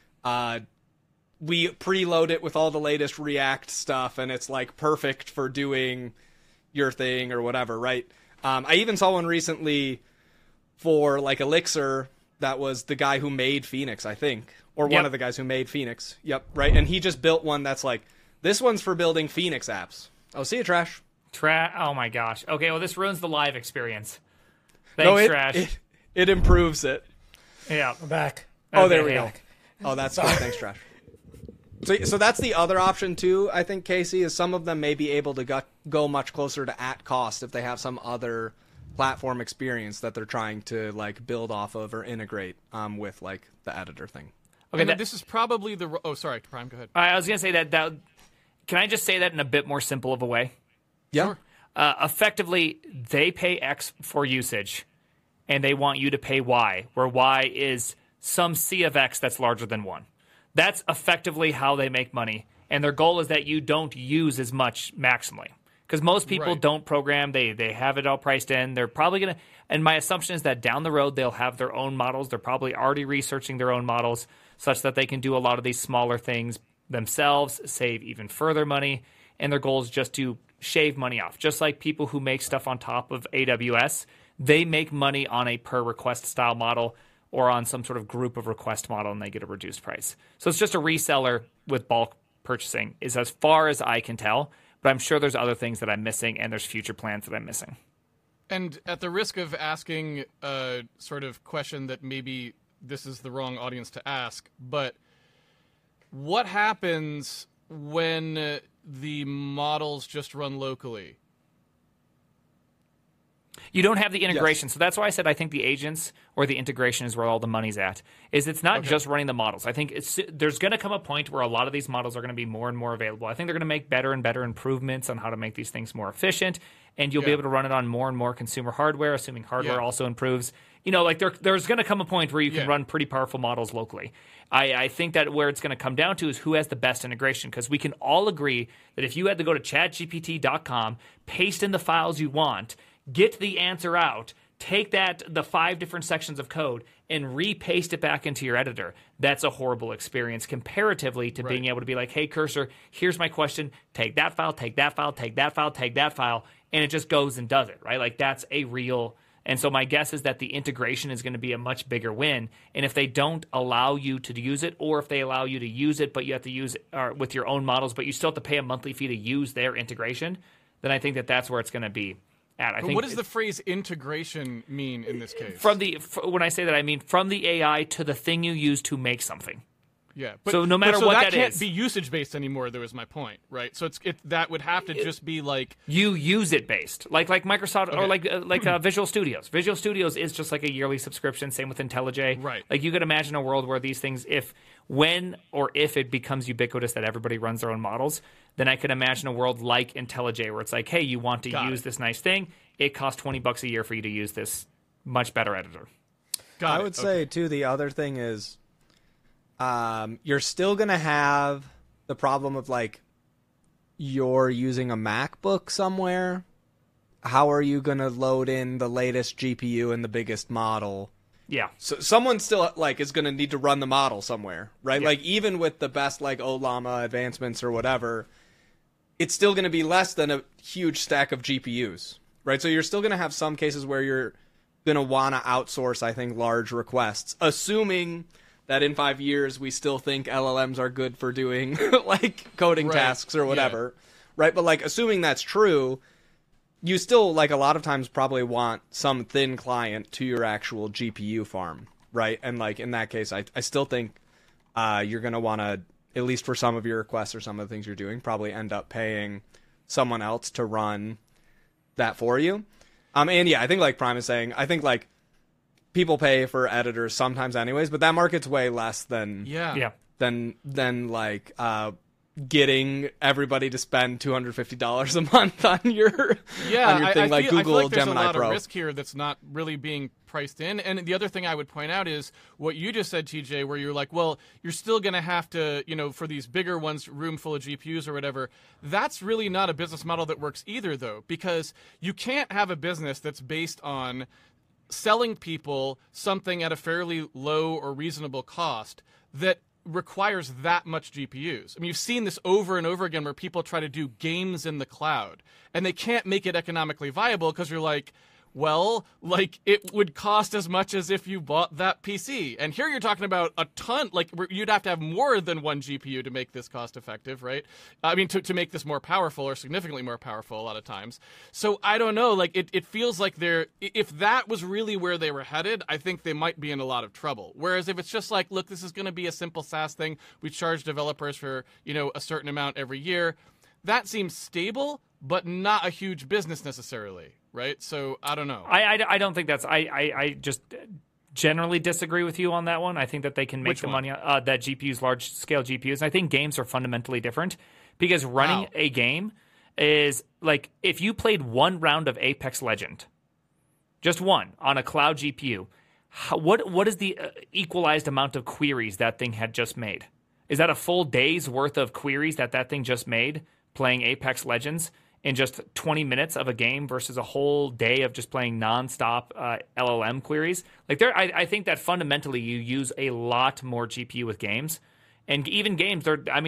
we preload it with all the latest React stuff, and it's like perfect for doing your thing or whatever, right? I even saw one recently for like Elixir that was the guy who made Phoenix, I think, or one of the guys who made Phoenix. Yep, right. And he just built one that's like, this one's for building Phoenix apps. Oh, see you, Trash. Oh my gosh. Okay, well, this ruins the live experience. Thanks, Trash. It improves it. Yeah. I'm back. Oh, there we go. Oh, that's good. Thanks, Trash. So that's the other option too, I think, Casey, is some of them may be able to go much closer to at cost if they have some other platform experience that they're trying to like build off of or integrate with like the editor thing. Okay, this is probably the... Oh, sorry, Prime, go ahead. I was going to say that... Can I just say that in a bit more simple of a way? Yeah. Sure. Effectively, they pay X for usage, and they want you to pay Y, where Y is some C of X that's larger than 1. That's effectively how they make money, and their goal is that you don't use as much maximally. Because most people don't program, they have it all priced in. They're probably going to... And my assumption is that down the road, they'll have their own models. They're probably already researching their own models such that they can do a lot of these smaller things themselves, save even further money, and their goal is just to shave money off. Just like people who make stuff on top of AWS, they make money on a per request style model or on some sort of group of request model, and they get a reduced price. So it's just a reseller with bulk purchasing is as far as I can tell, but I'm sure there's other things that I'm missing, and there's future plans that I'm missing. And at the risk of asking a sort of question that maybe this is the wrong audience to ask, but what happens when the models just run locally? You don't have the integration. Yes. So that's why I said I think the agents or the integration is where all the money's at. Is it's not just running the models. I think there's going to come a point where a lot of these models are going to be more and more available. I think they're going to make better and better improvements on how to make these things more efficient, and you'll be able to run it on more and more consumer hardware, assuming hardware also improves. You know, like there's going to come a point where you can run pretty powerful models locally. I think that where it's going to come down to is who has the best integration, because we can all agree that if you had to go to chatgpt.com, paste in the files you want, get the answer out, take the 5 different sections of code, and repaste it back into your editor, that's a horrible experience comparatively to being able to be like, hey, cursor, here's my question, take that file, take that file, take that file, take that file, and it just goes and does it, right? Like that's a real... And so my guess is that the integration is going to be a much bigger win. And if they don't allow you to use it, or if they allow you to use it, but you have to use it with your own models, but you still have to pay a monthly fee to use their integration, then I think that that's where it's going to be at. I think what does the phrase integration mean in this case? When I say that, I mean from the AI to the thing you use to make something. Yeah, so no matter what that is, that can't be usage based anymore. There was my point, right? So that would have to just be like you use it based, like Microsoft or like Visual Studios. Visual Studios is just like a yearly subscription. Same with IntelliJ. Right. Like you could imagine a world where these things, if it becomes ubiquitous that everybody runs their own models, then I could imagine a world like IntelliJ where it's like, hey, you want to use this nice thing? It costs $20 a year for you to use this much better editor. I would say too, the other thing is, you're still going to have the problem of like you're using a MacBook somewhere. How are you going to load in the latest GPU and the biggest model? Yeah. So someone still like is going to need to run the model somewhere, right? Yeah. Like even with the best like Ollama advancements or whatever, it's still going to be less than a huge stack of GPUs, right? So you're still going to have some cases where you're going to want to outsource, I think, large requests, assuming that in 5 years we still think LLMs are good for doing like coding tasks or whatever, right? But like assuming that's true, you still like a lot of times probably want some thin client to your actual GPU farm, right? And like in that case, I still think you're going to want to, at least for some of your requests or some of the things you're doing, probably end up paying someone else to run that for you. And yeah, I think like Prime is saying, I think like people pay for editors sometimes anyways, but that market's way less than than like getting everybody to spend $250 a month on your on your thing like Google I feel like there's Gemini a lot Pro. of risk here that's not really being priced in. And the other thing I would point out is what you just said, TJ, where you're like, well, you're still going to have to, for these bigger ones, room full of GPUs or whatever. That's really not a business model that works either, though, because you can't have a business that's based on selling people something at a fairly low or reasonable cost that requires that much GPUs. I mean, you've seen this over and over again where people try to do games in the cloud and they can't make it economically viable because you're like, well, like it would cost as much as if you bought that PC. And here you're talking about a ton, like you'd have to have more than one GPU to make this cost effective, right? I mean, to make this more powerful or significantly more powerful a lot of times. So I don't know, like it feels like if that was really where they were headed, I think they might be in a lot of trouble. Whereas if it's just like, look, this is going to be a simple SaaS thing. We charge developers for, a certain amount every year. That seems stable, but not a huge business necessarily, right? So I don't know. I don't think that's. I just generally disagree with you on that one. I think that they can make money that GPUs, large scale GPUs. And I think games are fundamentally different because running a game is like if you played one round of Apex Legend, just one on a cloud GPU, what is the equalized amount of queries that thing had just made? Is that a full day's worth of queries that thing just made playing Apex Legends in just 20 minutes of a game versus a whole day of just playing nonstop LLM queries? Like I think that fundamentally you use a lot more GPU with games. And even games,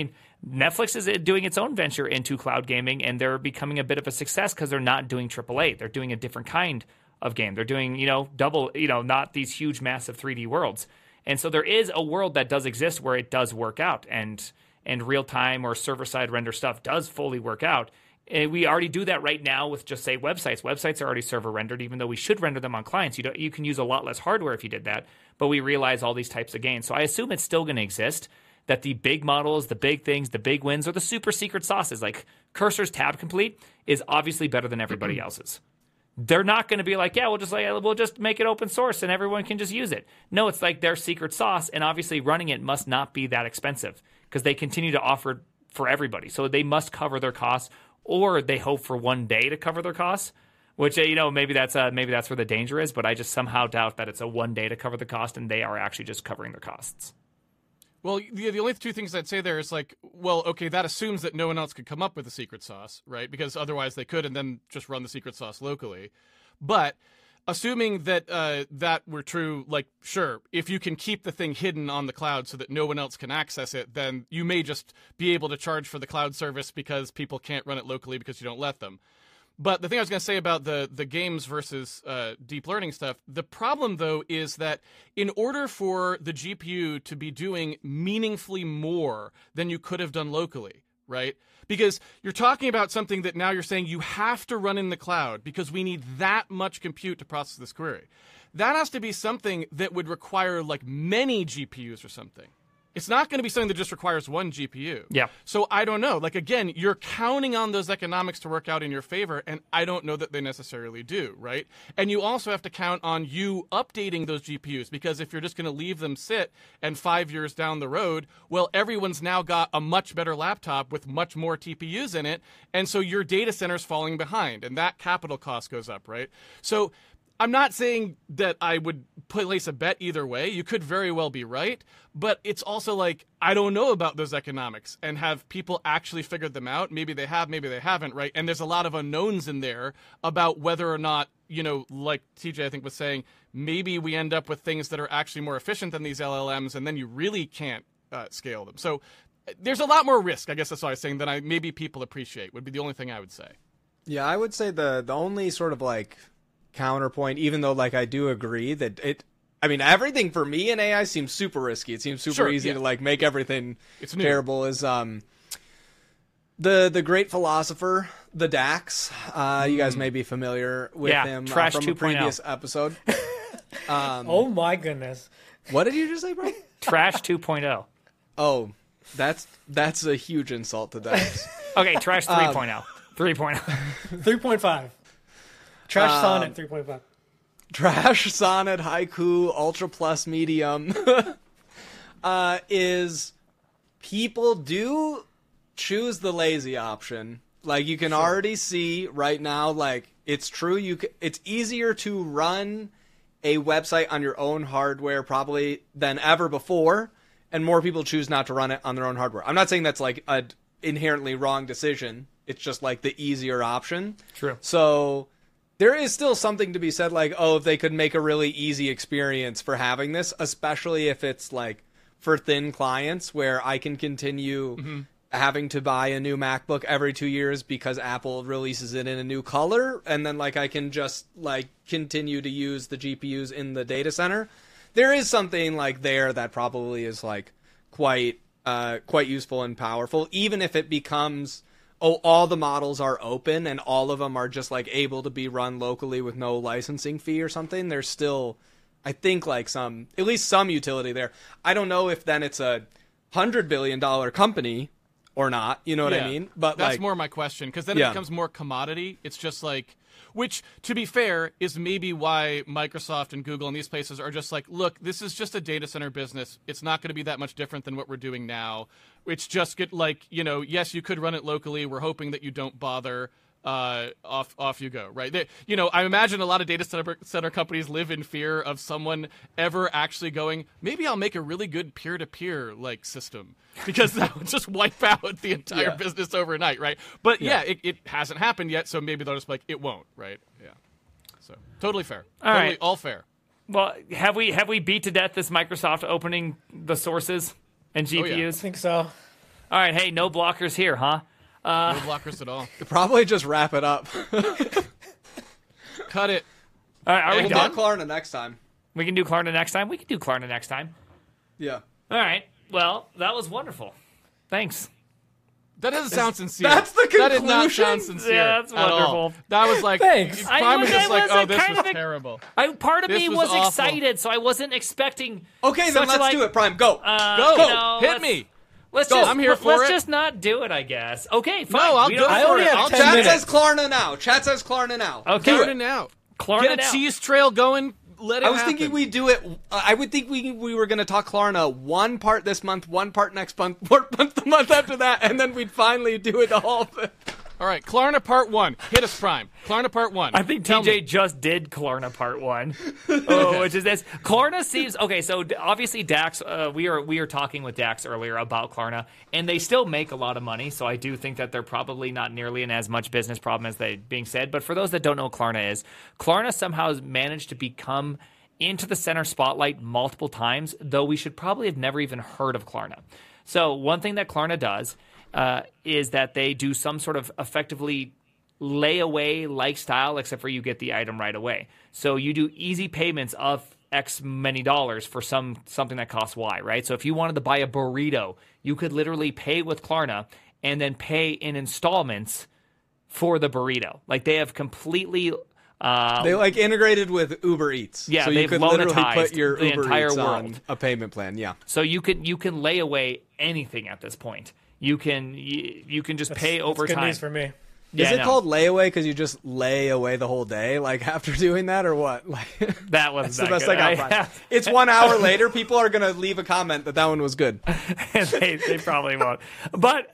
Netflix is doing its own venture into cloud gaming, and they're becoming a bit of a success because they're not doing AAA. They're doing a different kind of game. They're doing, double, not these huge, massive 3D worlds. And so there is a world that does exist where it does work out, and real-time or server-side render stuff does fully work out. And we already do that right now with just, say, websites. Websites are already server-rendered, even though we should render them on clients. You can use a lot less hardware if you did that, but we realize all these types of gains. So I assume it's still going to exist, that the big models, the big things, the big wins, or the super secret sauces, like Cursor's Tab Complete, is obviously better than everybody else's. They're not going to be like, yeah, we'll just make it open source and everyone can just use it. No, it's like their secret sauce, and obviously running it must not be that expensive because they continue to offer for everybody. So they must cover their costs, or they hope for one day to cover their costs, which maybe that's where the danger is. But I just somehow doubt that it's a one day to cover the cost, and they are actually just covering their costs. Well, the only two things I'd say there is like, well, okay, that assumes that no one else could come up with a secret sauce, right? Because otherwise they could and then just run the secret sauce locally. But assuming that that were true, like, sure, if you can keep the thing hidden on the cloud so that no one else can access it, then you may just be able to charge for the cloud service because people can't run it locally because you don't let them. But the thing I was going to say about the games versus deep learning stuff, the problem, though, is that in order for the GPU to be doing meaningfully more than you could have done locally, right? Because you're talking about something that now you're saying you have to run in the cloud because we need that much compute to process this query. That has to be something that would require like many GPUs or something. It's not going to be something that just requires one GPU. Yeah. So I don't know. Like, again, you're counting on those economics to work out in your favor, and I don't know that they necessarily do, right? And you also have to count on you updating those GPUs, because if you're just going to leave them sit and 5 years down the road, well, everyone's now got a much better laptop with much more TPUs in it, and so your data center's falling behind, and that capital cost goes up, right? So I'm not saying that I would place a bet either way. You could very well be right, but it's also like, I don't know about those economics, and have people actually figured them out? Maybe they have, maybe they haven't, right? And there's a lot of unknowns in there about whether or not, like TJ I think was saying, maybe we end up with things that are actually more efficient than these LLMs, and then you really can't scale them. So there's a lot more risk, I guess that's what I was saying, than maybe people appreciate, would be the only thing I would say. Yeah, I would say the only sort of like counterpoint, even though like I do agree that everything for me in AI seems super risky. It seems super easy to like make everything terrible, is The great philosopher, the Dax. You guys may be familiar with him Trash from a 2.0. previous episode. Oh my goodness. What did you just say, Brian? Trash 2.0. Oh, that's a huge insult to Dax. Okay, Trash 3.0. 3.0. 3.5. Trash Sonnet 3.5. Trash Sonnet Haiku Ultra Plus Medium is people do choose the lazy option. Like, you can already see right now, like, it's true. It's easier to run a website on your own hardware probably than ever before, and more people choose not to run it on their own hardware. I'm not saying that's like a inherently wrong decision. It's just like the easier option. True. So there is still something to be said, like, oh, if they could make a really easy experience for having this, especially if it's like for thin clients where I can continue having to buy a new MacBook every 2 years because Apple releases it in a new color, and then like I can just like continue to use the GPUs in the data center. There is something like there that probably is like quite useful and powerful, even if it becomes, oh, all the models are open and all of them are just like able to be run locally with no licensing fee or something. There's still, I think, like at least some utility there. I don't know if then it's a $100 billion company or not, you know what I mean? But that's like, more my question, because then it becomes more commodity. It's just like, which, to be fair, is maybe why Microsoft and Google and these places are just like, look, this is just a data center business. It's not going to be that much different than what we're doing now. It's just like, yes, you could run it locally. We're hoping that you don't bother. Off you go, right? I imagine a lot of data center companies live in fear of someone ever actually going, maybe I'll make a really good peer-to-peer like system, because that would just wipe out the entire business overnight, right? But it hasn't happened yet, so maybe they'll just be like, it won't, right? Yeah. So totally fair. All fair. Well, have we beat to death this Microsoft opening the sources and GPUs? I think so. All right, hey, no blockers here, huh? No blockers at all. probably just wrap it up. Cut it. All right, are we We'll done? do Klarna next time. We can do Klarna next time? We can do Klarna next time. Yeah. All right. Well, that was wonderful. Thanks. That doesn't sound sincere. That's the That did not conclusion? sound sincere. Yeah, that's at all. wonderful. That was like, Thanks. Prime was just like, oh, this kind was of terrible. Part of This me was was awful. excited, so I wasn't expecting. Okay, then such let's like, do it, Prime. Go. Go. no, Hit let's- me. Let's Go, just, I'm here for let's it. just not do it, I guess. Okay, fine. No, I'll We go don't- I for only it. have I'll 10 Chat minutes. says Klarna now. Chat says Klarna now. Okay. Get it now. Klarna Get a now. cheese trail going. Let it I was happen. thinking we do it. I would think we were going to talk Klarna one part this month, one part next month, one month the month after that, and then we'd finally do it all. All right, Klarna Part 1. Hit us, Prime. Klarna Part 1. I think Tell TJ me. just did Klarna Part 1, which is this. Klarna seems okay. So obviously Dax, we are talking with Dax earlier about Klarna, and they still make a lot of money. So I do think that they're probably not nearly in as much business problem as they being said. But for those that don't know what Klarna is, Klarna somehow has managed to become into the center spotlight multiple times, though we should probably have never even heard of Klarna. So one thing that Klarna does is that they do some sort of effectively layaway like style, except for you get the item right away. So you do easy payments of X many dollars for something that costs Y, right? So if you wanted to buy a burrito, you could literally pay with Klarna and then pay in installments for the burrito. Like they have completely They like integrated with Uber Eats. Yeah, so you they've could literally loanatized put your the Uber entire Eats on world. a payment plan. Yeah. So you can lay away anything at this point. You can just pay over That's good time. news for me. Is it called layaway because you just lay away the whole day, like after doing that, or what? Like That was that's the best I got. Brian. It's 1 hour later. People are gonna leave a comment that one was good. they probably won't. But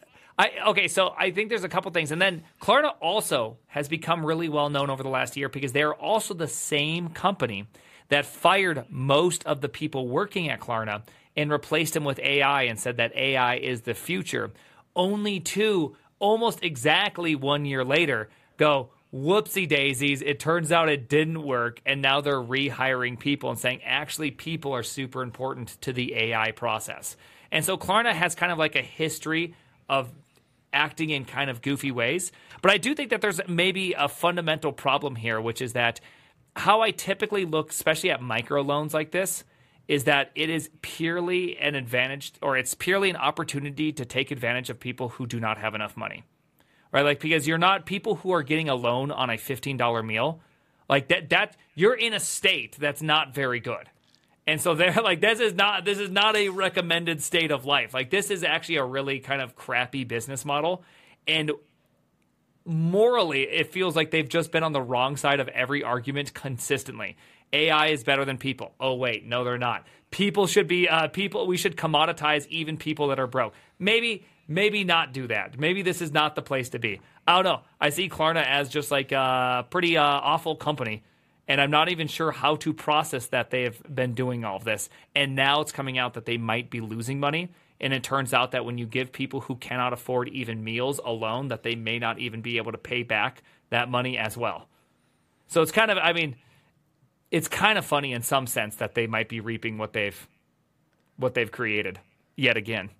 so I think there's a couple things. And then Klarna also has become really well known over the last year because they're also the same company that fired most of the people working at Klarna and replaced them with AI and said that AI is the future. Only to almost exactly 1 year later go, whoopsie daisies, it turns out it didn't work, and now they're rehiring people and saying, actually, people are super important to the AI process. And so Klarna has kind of like a history of acting in kind of goofy ways. But I do think that there's maybe a fundamental problem here, which is that how I typically look, especially at microloans like this, is that it is purely an advantage, or it's purely an opportunity to take advantage of people who do not have enough money. right? Like, because you're not people who are getting a loan on a $15 meal, like that you're in a state that's not very good. And so they're like, this is not a recommended state of life. Like, this is actually a really kind of crappy business model. And morally, it feels like they've just been on the wrong side of every argument consistently. AI is better than people. Oh, wait, no, they're not. People should be we should commoditize even people that are broke. Maybe not do that. Maybe this is not the place to be. I don't know. I see Klarna as just like a pretty awful company. And I'm not even sure how to process that they have been doing all of this. And now it's coming out that they might be losing money. And it turns out that when you give people who cannot afford even meals a loan, that they may not even be able to pay back that money as well. So it's kind of, I mean, it's kind of funny in some sense that they might be reaping what they've created yet again.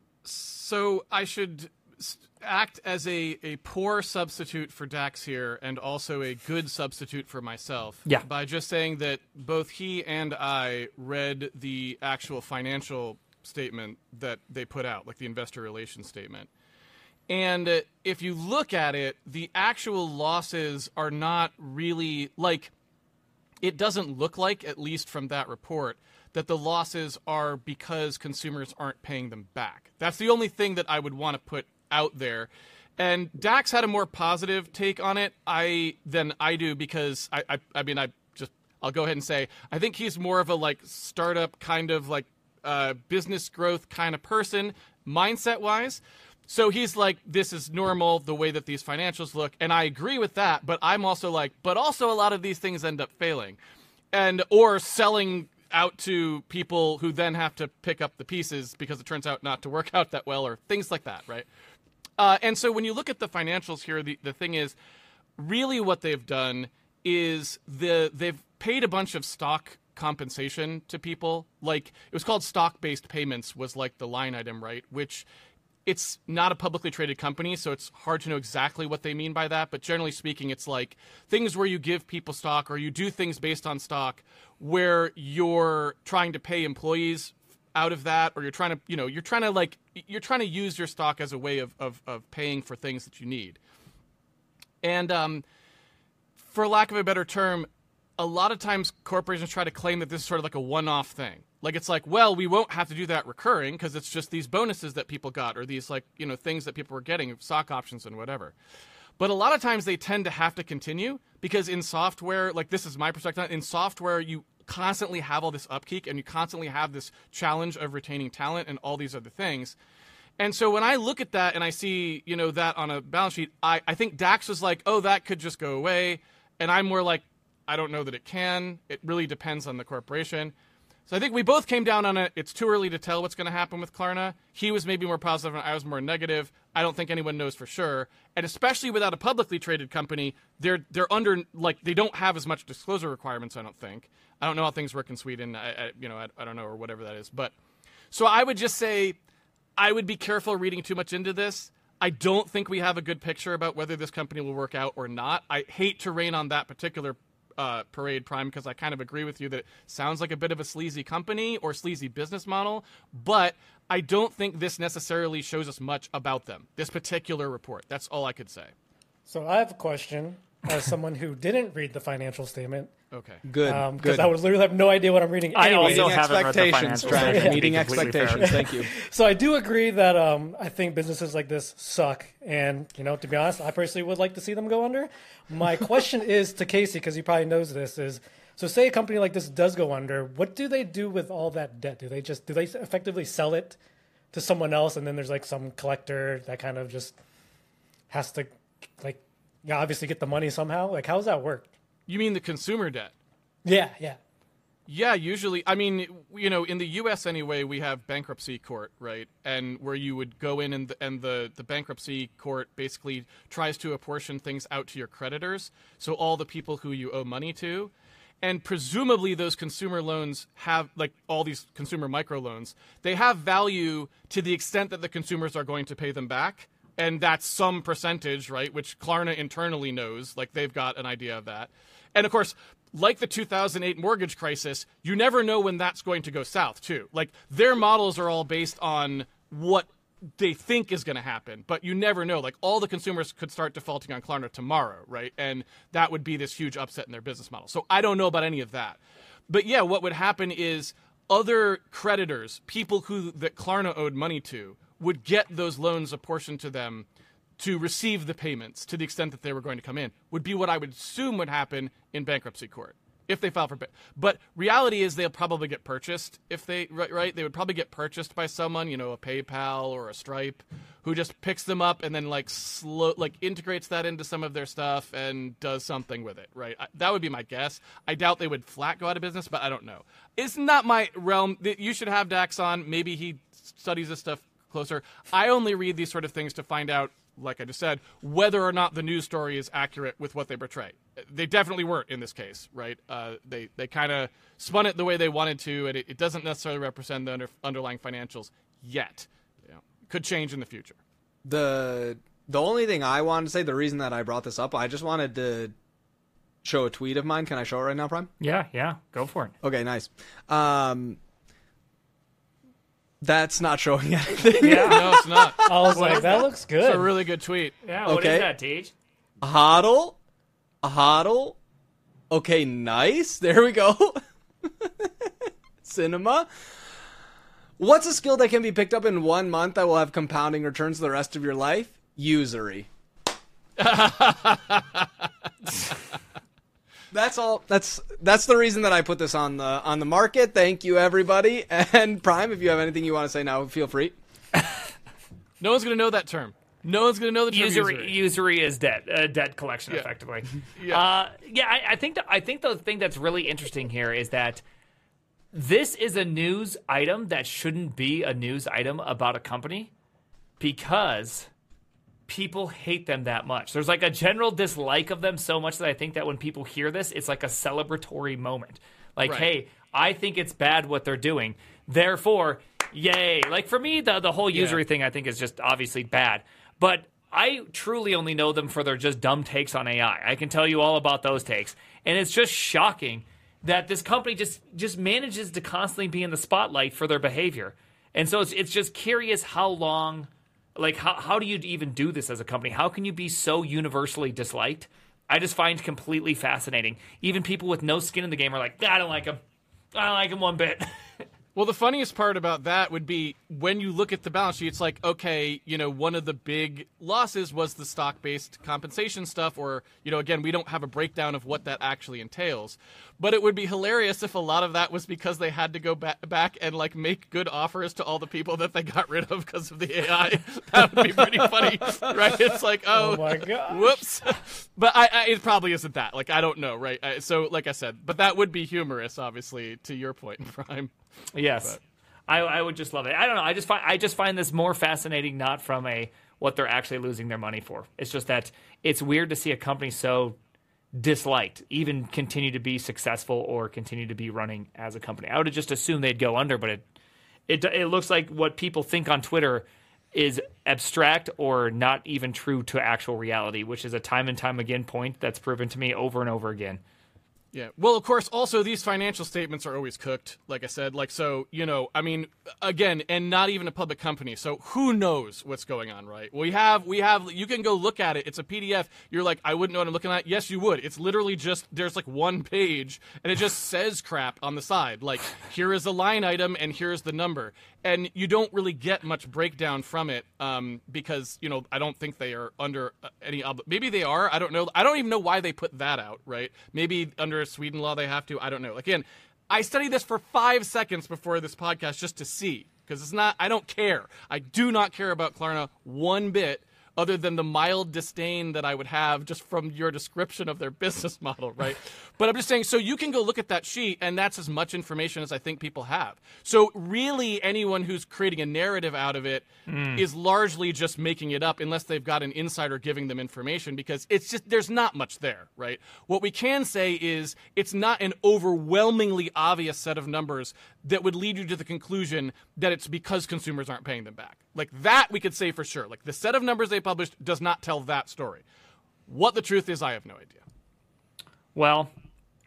So I should act as a poor substitute for Dax here and also a good substitute for myself by just saying that both he and I read the actual financial statement that they put out, like the investor relations statement. And if you look at it, the actual losses are not really, like, it doesn't look like, at least from that report, that the losses are because consumers aren't paying them back. That's the only thing that I would want to put out there. And Dax had a more positive take on it than I do, because I'll go ahead and say I think he's more of a like startup kind of like business growth kind of person mindset wise. So he's like, this is normal the way that these financials look, and I agree with that. But I'm also like, but also a lot of these things end up failing, or selling out to people who then have to pick up the pieces because it turns out not to work out that well, or things like that, right? And so when you look at the financials here, the thing is, really what they've done is they've paid a bunch of stock compensation to people. Like, it was called stock-based payments was like the line item, right? Which it's not a publicly traded company, so it's hard to know exactly what they mean by that. But generally speaking, it's like things where you give people stock or you do things based on stock where you're trying to pay employees out of that, or you're trying to use your stock as a way of paying for things that you need. And for lack of a better term, a lot of times corporations try to claim that this is sort of like a one-off thing. Like, it's like, well, we won't have to do that recurring because it's just these bonuses that people got, or these, like, you know, things that people were getting, stock options and whatever. But a lot of times they tend to have to continue because in software, like, this is my perspective, in software you constantly have all this upkeep and you constantly have this challenge of retaining talent and all these other things. And so when I look at that and I see, you know, that on a balance sheet, I think Dax was like, oh, that could just go away. And I'm more like, I don't know that it can. It really depends on the corporation. So I think we both came down on it. It's too early to tell what's going to happen with Klarna. He was maybe more positive and I was more negative. I don't think anyone knows for sure. And especially without a publicly traded company, they're under, like, they don't have as much disclosure requirements, I don't think. I don't know how things work in Sweden. I don't know, or whatever that is. But so I would just say I would be careful reading too much into this. I don't think we have a good picture about whether this company will work out or not. I hate to rain on that particular Parade Prime because I kind of agree with you that it sounds like a bit of a sleazy company or sleazy business model, but I don't think this necessarily shows us much about them, this particular report. That's all I could say. So I have a question as someone who didn't read the financial statement. Okay. Good. Because I would literally have no idea what I'm reading I anyway. also Meeting haven't read the expectations, financials. Trash. To be Meeting completely expectations. fair. Thank you. So I do agree that I think businesses like this suck. And, you know, to be honest, I personally would like to see them go under. My question is to Casey, because he probably knows this, is, so say a company like this does go under, what do they do with all that debt? Do they effectively sell it to someone else, and then there's like some collector that kind of just has to, like, obviously get the money somehow? Like, how does that work? You mean the consumer debt? Yeah. Yeah, usually. I mean, you know, in the U.S. anyway, we have bankruptcy court, right? And where you would go in and the bankruptcy court basically tries to apportion things out to your creditors, so all the people who you owe money to. And presumably those consumer loans have, like all these consumer microloans, they have value to the extent that the consumers are going to pay them back. And that's some percentage, right, which Klarna internally knows, like they've got an idea of that. And of course, like the 2008 mortgage crisis, you never know when that's going to go south, too. Like, their models are all based on what they think is going to happen, but you never know. Like, all the consumers could start defaulting on Klarna tomorrow, right? And that would be this huge upset in their business model. So I don't know about any of that. But yeah, what would happen is other creditors, people that Klarna owed money to, would get those loans apportioned to them to receive the payments to the extent that they were going to come in, would be what I would assume would happen in bankruptcy court if they file for but reality is they'll probably get purchased if they right they would probably get purchased by someone, a PayPal or a Stripe, who just picks them up and then integrates that into some of their stuff and does something with it, right? That would be my guess. I doubt they would flat go out of business, but I don't know. It's not my realm. You should have Dax on. Maybe he studies this stuff closer. I only read these sort of things to find out, like I just said, whether or not the news story is accurate with what they portray. They definitely weren't in this case, right? They kind of spun it the way they wanted to, and it doesn't necessarily represent the underlying financials yet. Could change in the future. The only thing I wanted to say, the reason that I brought this up, I just wanted to show a tweet of mine. Can I show it right now, Prime? Yeah, go for it. Okay, nice. That's not showing anything. Yeah, no, it's not. I was like, that looks good. It's a really good tweet. Yeah, what Okay. is that, Teach? Hodl. Okay, nice. There we go. Cinema. What's a skill that can be picked up in 1 month that will have compounding returns the rest of your life? Usury. That's all. That's the reason that I put this on the market. Thank you, everybody. And Prime, if you have anything you want to say now, feel free. No one's going to know that term. No one's going to know the term usury. Usury is debt, debt collection, effectively. I think the thing that's really interesting here is that this is a news item that shouldn't be a news item about a company because people hate them that much. There's like a general dislike of them so much that I think that when people hear this, it's like a celebratory moment. Like, right. Hey, I think it's bad what they're doing. Therefore, yay. Like for me, the whole usury thing I think is just obviously bad. But I truly only know them for their just dumb takes on AI. I can tell you all about those takes. And it's just shocking that this company just manages to constantly be in the spotlight for their behavior. And so it's just curious how long, like how do you even do this as a company? How can you be so universally disliked? I just find completely fascinating. Even people with no skin in the game are like, I don't like him. I don't like him one bit. Well, the funniest part about that would be when you look at the balance sheet, it's like, okay, one of the big losses was the stock-based compensation stuff, or, again, we don't have a breakdown of what that actually entails. But it would be hilarious if a lot of that was because they had to go back and, make good offers to all the people that they got rid of because of the AI. That would be pretty funny, right? It's like, oh my God. Whoops. But it probably isn't that. I don't know, right? So, like I said, but that would be humorous, obviously, to your point, Prime. Yes, I would just love it. I don't know. I just find this more fascinating, not from what they're actually losing their money for. It's just that it's weird to see a company so disliked even continue to be successful or continue to be running as a company. I would have just assumed they'd go under, but it looks like what people think on Twitter is abstract or not even true to actual reality, which is a time and time again point that's proven to me over and over again. Yeah. Well, of course, also these financial statements are always cooked, like I said. Again, and not even a public company. So who knows what's going on, right? We have, you can go look at it. It's a PDF. You're like, I wouldn't know what I'm looking at. Yes, you would. It's literally just, there's one page and it just says crap on the side. Like, here is a line item and here's the number. And you don't really get much breakdown from it because, I don't think they are under any maybe they are. I don't know. I don't even know why they put that out, right? Maybe under Sweden law they have to. I don't know. Again, I studied this for 5 seconds before this podcast just to see, because it's not. I don't care. I do not care about Klarna one bit, other than the mild disdain that I would have just from your description of their business model, right? But I'm just saying, so you can go look at that sheet, and that's as much information as I think people have. So really, anyone who's creating a narrative out of it is largely just making it up, unless they've got an insider giving them information, because it's just, there's not much there, right? What we can say is it's not an overwhelmingly obvious set of numbers that would lead you to the conclusion that it's because consumers aren't paying them back. Like that we could say for sure. Like the set of numbers they published does not tell that story. What the truth is, I have no idea. Well,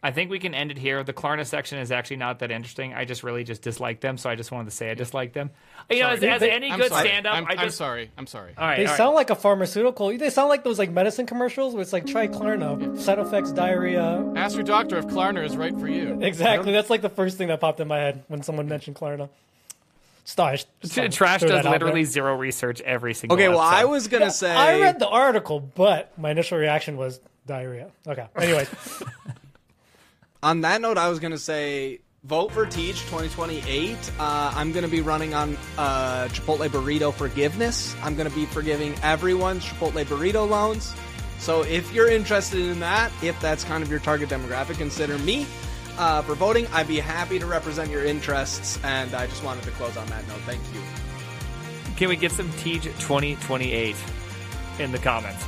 I think we can end it here. The Klarna section is actually not that interesting. I just really just dislike them, so I just wanted to say I dislike them. You know, as any good stand-up, I'm sorry. All right, They sound like a pharmaceutical. They sound like those like medicine commercials where it's like try Klarna, side effects, diarrhea. Ask your doctor if Klarna is right for you. Exactly. That's like the first thing that popped in my head when someone mentioned Klarna. Trash does literally zero research every single Okay, well, episode. I was going to say... I read the article, but my initial reaction was diarrhea. Okay. Anyways. On that note, I was going to say, vote for Teach 2028. I'm going to be running on Chipotle Burrito Forgiveness. I'm going to be forgiving everyone's Chipotle Burrito loans. So if you're interested in that, if that's kind of your target demographic, consider me for voting. I'd be happy to represent your interests, and I just wanted to close on that note. Thank you. Can we get some Teach 2028 in the comments?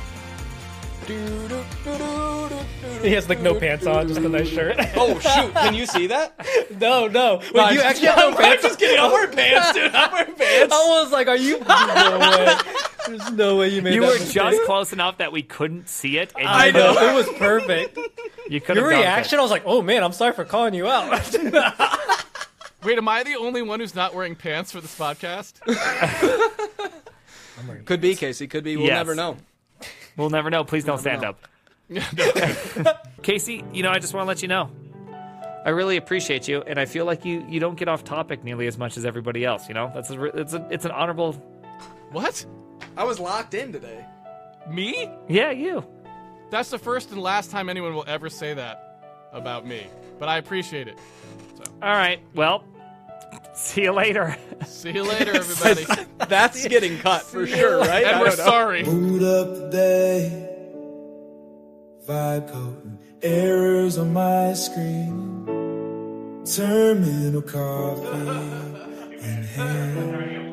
He has like no pants on, just a nice shirt. Oh, shoot. Can you see that? No. Wait, you actually have no pants? I'm just kidding. I'm wearing pants, dude. I'm wearing pants. I was like, are you? No way. There's no way you made You that were mistake. just close enough that we couldn't see it. And I know. It was perfect. You could Your have reaction, I was like, oh man, I'm sorry for calling you out. Wait, am I the only one who's not wearing pants for this podcast? Could be, Casey. Could be. We'll Yes. never know. We'll never know. Please don't stand up. Casey, I just want to let you know. I really appreciate you, and I feel like you don't get off topic nearly as much as everybody else. That's it's an honorable. What? I was locked in today. Me? Yeah, you. That's the first and last time anyone will ever say that about me. But I appreciate it. So, All right. Well, see you later. see you later, everybody. That's getting cut for sure, right? And I we're don't know. sorry. Boot up the day, vibe coding, errors on my screen, terminal coffee in hand.